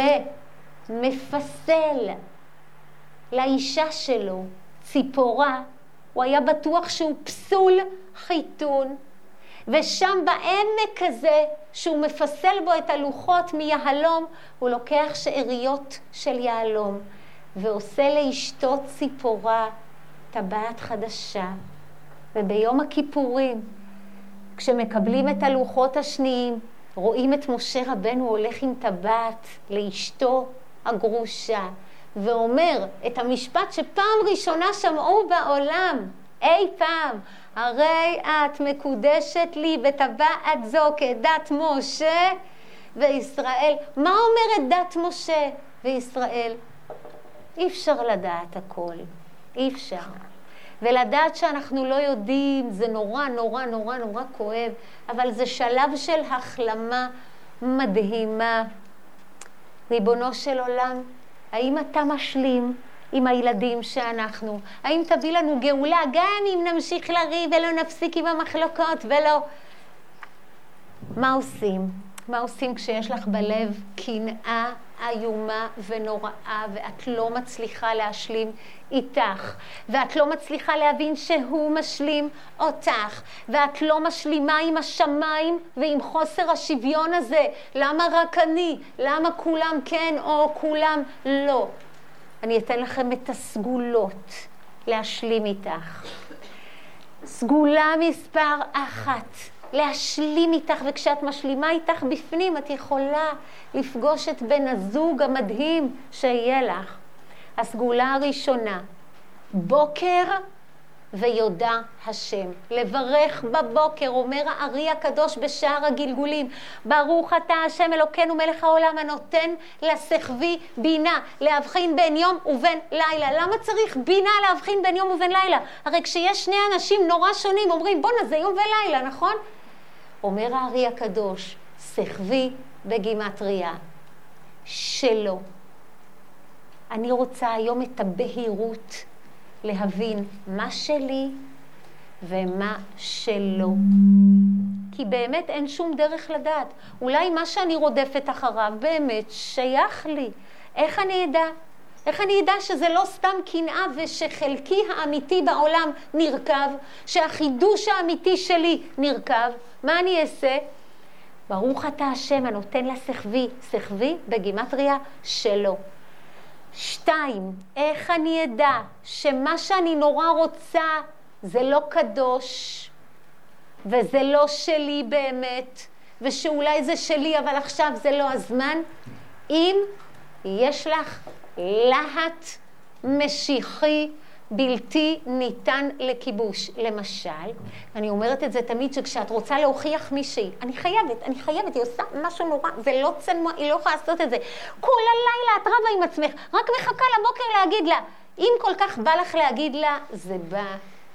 [SPEAKER 1] ומפסל לאישה שלו ציפורה. הוא היה בטוח שהוא פסול חיתון, ושם בעמק הזה שהוא מפסל בו את הלוחות מיהלום, הוא לוקח שאריות של יהלום ועושה לאשתו ציפורה טבעת חדשה. וביום הכיפורים, כשמקבלים את הלוחות השניים, רואים את משה רבנו הולך עם טבעת לאשתו הגרושה, ואומר את המשפט שפעם ראשונה שמעו בעולם, אי פעם, הרי את מקודשת לי בטבעת זו כדת משה וישראל. מה אומרת דת משה וישראל? אי אפשר לדעת הכל, אי אפשר. ולדעת שאנחנו לא יודעים, זה נורא נורא נורא נורא כואב, אבל זה שלב של החלמה מדהימה. ריבונו של עולם, האם אתה משלים עם הילדים שאנחנו? האם תביא לנו גאולה גם אם נמשיך לריב ולא נפסיק עם המחלוקות ולא? מה עושים? מה עושים כשיש לך בלב קנאה איומה ונוראה, ואת לא מצליחה להשלים איתך, ואת לא מצליחה להבין שהוא משלים אותך, ואת לא משלימה עם השמיים ועם חוסר השוויון הזה. למה רק אני? למה כולם כן או כולם לא? אני אתן לכם את הסגולות להשלים איתך. סגולה מספר אחת, להשלים איתך, וכשאת משלימה איתך בפנים, את יכולה לפגוש את בן הזוג המדהים שיהיה לך. הסגולה הראשונה, בוקר ויודע השם. לברך בבוקר, אומר הארי הקדוש בשער הגלגולים, ברוך אתה השם אלוקינו מלך העולם הנותן לשכבי בינה, להבחין בין יום ובין לילה. למה צריך בינה להבחין בין יום ובין לילה? הרי כשיש שני אנשים נורא שונים, אומרים בוא נזה יום ולילה, נכון? אומר הארי הקדוש, שכבי בגימטריה שלו. אני רוצה היום את הבהירות להבין מה שלי ומה שלו. כי באמת אין שום דרך לדעת. אולי מה שאני רודפת אחריו באמת שייך לי. איך אני אדע? איך אני אדע שזה לא סתם קנאה ושחלקי האמיתי בעולם נרכב, שהחידוש האמיתי שלי נרכב? מה אני אעשה? ברוך אתה השם הנותן לה שכבי, שכבי בגימטריה שלו. שתיים, איך אני אדע שמה שאני נורא רוצה זה לא קדוש וזה לא שלי באמת, ושאולי זה שלי אבל עכשיו זה לא הזמן? אם יש לך להט משיחי בלתי ניתן לכיבוש. למשל, אני אומרת את זה תמיד שכשאת רוצה להוכיח מישהי, אני חייבת, אני חייבת, היא עושה משהו נורא, זה לא צנוע, היא לא יכולה לעשות את זה. כל הלילה את רבה עם עצמך, רק מחכה לבוקר להגיד לה. אם כל כך בא לך להגיד לה, זה בא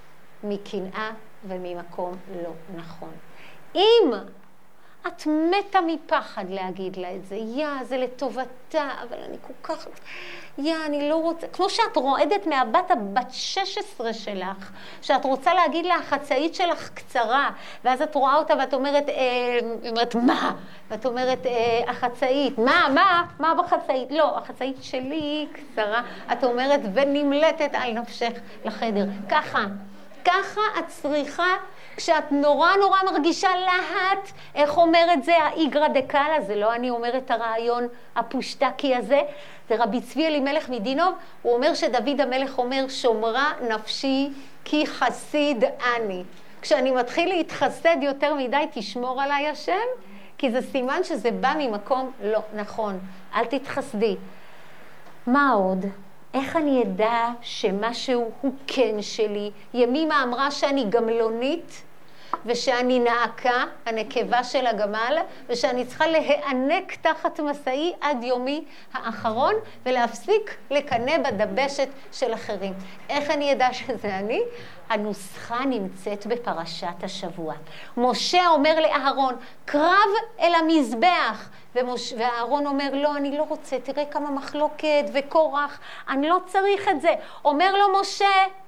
[SPEAKER 1] מקנאה וממקום לא נכון. אם את מתה מפחד להגיד לה את זה, יא, זה לטובתה, אבל אני כל כך, יא, אני לא רוצה, כמו שאת רועדת מהבת הבת שש עשרה שלך, שאת רוצה להגיד לה, החצאית שלך קצרה, ואז את רואה אותה ואת אומרת, אה, אומרת, מה? ואת אומרת, אה, החצאית, מה, מה? מה בחצאית? לא, החצאית שלי קצרה, את אומרת, ונמלטת על נפשך לחדר. ככה, ככה את צריכה, כשאת נורא נורא מרגישה להט, איך אומר את זה האיגרא דקאלה, זה לא אני אומר את הרעיון הפושטקי הזה, זה רבי צבי אלימלך מדינוב, הוא אומר שדוד המלך אומר, שומרה נפשי כי חסיד אני. כשאני מתחיל להתחסד יותר מדי, תשמור עליי השם, כי זה סימן שזה בא ממקום לא נכון, אל תתחסדי. מה עוד? איך אני אדע שמשהו הוא כן שלי? ימימה אמרה שאני גמלונית, ושאני נעקה, הנקבה של הגמל, ושאני צריכה להיענק תחת מסעי עד יומי האחרון, ולהפסיק לקנא בדבשת של אחרים. איך אני אדע שזה אני? הנוסחה נמצאת בפרשת השבוע. משה אומר לאהרון, קרב אל המזבח, ומש... ואהרון אומר, לא, אני לא רוצה, תראה כמה מחלוקת וקורח, אני לא צריך את זה. אומר לו משה,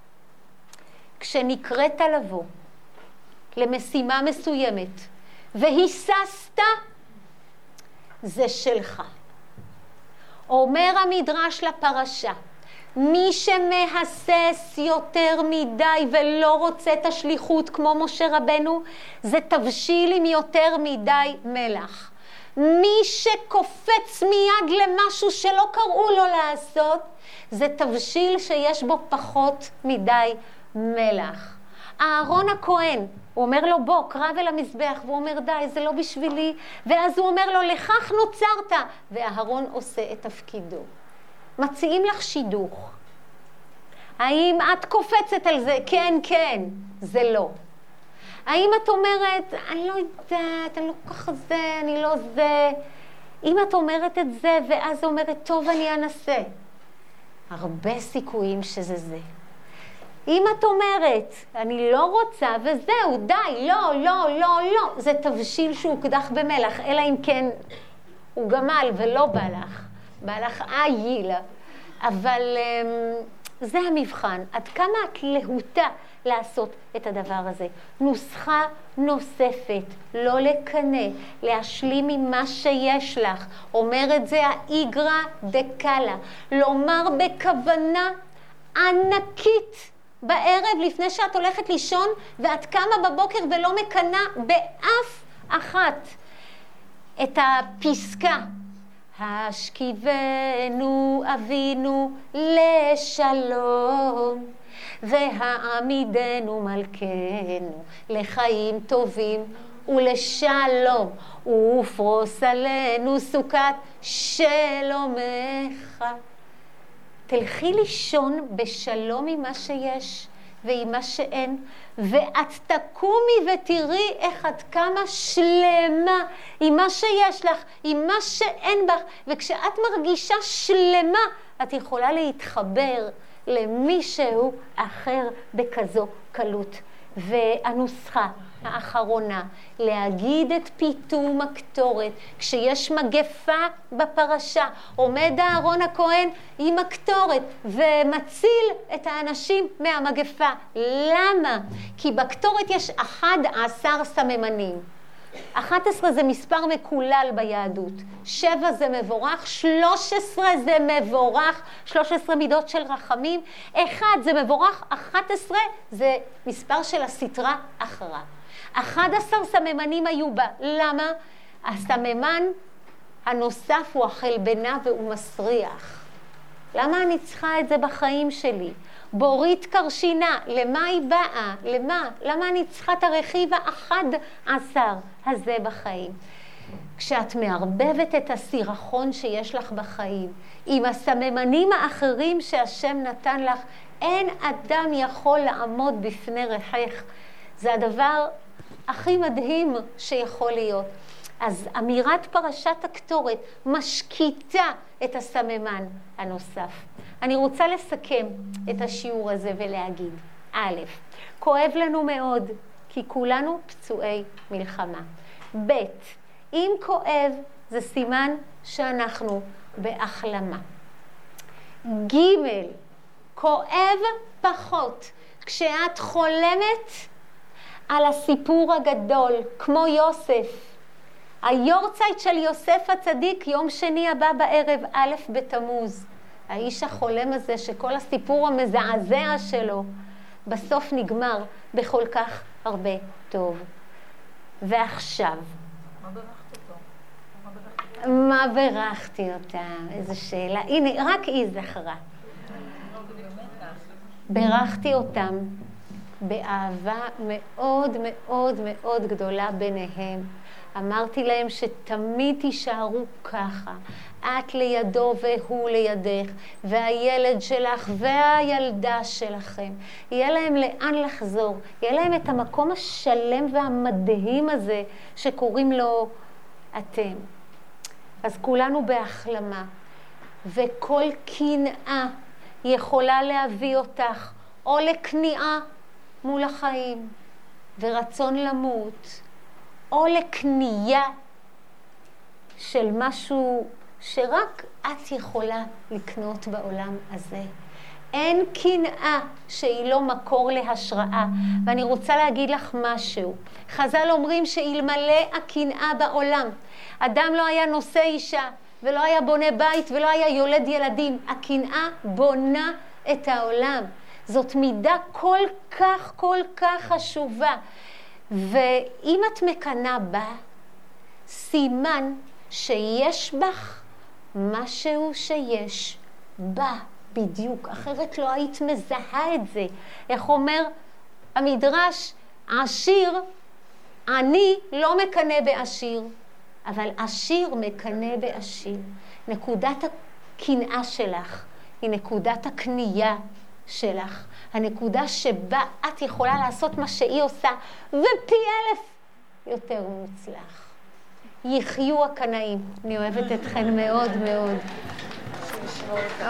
[SPEAKER 1] כשנקראת לבוא, למשימה מסוימת, והיססת, זה שלך. אומר המדרש לפרשה, מי שמהסס יותר מדי ולא רוצה את השליחות כמו משה רבנו, זה תבשיל עם יותר מדי מלח. מי שקופץ מיד למשהו שלא קראו לו לעשות, זה תבשיל שיש בו פחות מדי מלח. אהרון הכהן, הוא אומר לו בוא, קרב אל המזבח, והוא אומר די, זה לא בשבילי, ואז הוא אומר לו לכך נוצרת, ואהרון עושה את תפקידו. מציעים לך שידוך. האם את קופצת על זה? כן, כן, זה לא. האם את אומרת, אני לא יודעת, אני לא כל כך זה, אני לא זה. אם את אומרת את זה, ואז אומרת, טוב, אני אנסה. הרבה סיכויים שזה זה. אם את אומרת, אני לא רוצה, וזהו, די, לא, לא, לא, לא, זה תבשיל שהוא קדח במלח, אלא אם כן הוא גמל ולא בא לך, בא לך איל. אבל זה המבחן, עד כמה את להוטה לעשות את הדבר הזה. נוסחה נוספת, לא לקנא, להשלים עם מה שיש לך. אומר את זה האיגרא דקאלה, לומר בכוונה ענקית בערב לפני שאת הולכת לישון, ואת קמה בבוקר ולא מקנא באף אחת. את הפסקה, השכיבנו אבינו לשלום, והעמידנו מלכנו לחיים טובים ולשלום, ופרוס עלינו סוכת שלומך. תלכי לישון בשלום עם מה שיש ועם מה שאין, ואת תקומי ותראי איך את כמה שלמה עם מה שיש לך, עם מה שאין בך, וכשאת מרגישה שלמה, את יכולה להתחבר למישהו אחר בכזו קלות. והנוסחה האחרונה, להגיד את פיתום הקטורת, כשיש מגפה בפרשה, עומד אהרון הכהן עם הקטורת ומציל את האנשים מהמגפה. למה? כי בקטורת יש אחד עשר סממנים. אחת עשרה זה מספר מקולל ביהדות, שבע זה מבורך, שלוש עשרה זה מבורך, שלוש עשרה מידות של רחמים, אחד זה מבורך, אחת עשרה זה מספר של הסתרה אחרה. אחד עשר סממנים היו בה. למה? הסממן הנוסף הוא החלבנה והוא מסריח. למה אני צריכה את זה בחיים שלי? בורית קרשינה, למה היא באה? למה? למה אני צריכה את הרכיב האחד עשר הזה בחיים? כשאת מערבבת את הסירחון שיש לך בחיים עם הסממנים האחרים שהשם נתן לך, אין אדם יכול לעמוד בפני ריחך. זה הדבר הכי מדהים שיכול להיות. אז אמירת פרשת הקטורת משקיטה את הסממן הנוסף. אני רוצה לסכם את השיעור הזה ולהגיד, א', כואב לנו מאוד, כי כולנו פצועי מלחמה. ב', אם כואב, זה סימן שאנחנו בהחלמה. ג', כואב פחות. כשאת חולמת על הסיפור הגדול, כמו יוסף, היורצייט של יוסף הצדיק, יום שני הבא בערב, א' בתמוז. האיש החולם הזה שכל הסיפור המזעזע שלו בסוף נגמר בכל כך הרבה טוב. ועכשיו,
[SPEAKER 2] מה ברכת אותו?
[SPEAKER 1] מה ברכתי אותה? איזו שאלה. הנה, רק היא זכרה. ברכתי אותם באהבה מאוד מאוד מאוד גדולה ביניהם. אמרתי להם שתמיד תישארו ככה, את לידו והוא לידך, והילד שלך והילדה שלכם. יהיה להם לאן לחזור, יהיה להם את המקום השלם והמדהים הזה שקוראים לו אתם. אז כולנו בהחלמה, וכל קנאה יכולה להביא אותך או לכניעה מול החיים ורצון למות, או לקנייה של משהו שרק את יכולה לקנות בעולם הזה. אין קנאה שהיא לא מקור להשראה. ואני רוצה להגיד לך משהו. חז"ל אומרים שאלמלא הקנאה בעולם, אדם לא היה נושא אישה, ולא היה בונה בית, ולא היה יולד ילדים. הקנאה בונה את העולם. זאת מידה כל כך כל כך חשובה. ואם את מקנאה בה, סימן שיש בך משהו שיש בה בדיוק, אחרת לא היית מזהה את זה. איך אומר המדרש, עשיר, אני לא מקנא בעשיר, אבל עשיר מקנא בעשיר. נקודת הקנאה שלך היא נקודת הקנייה שלך, הנקודה שבה את יכולה לעשות מה שהיא עושה, ופי אלף יותר מוצלח. יחיו הקנאים. אני אוהבת אתכן מאוד מאוד.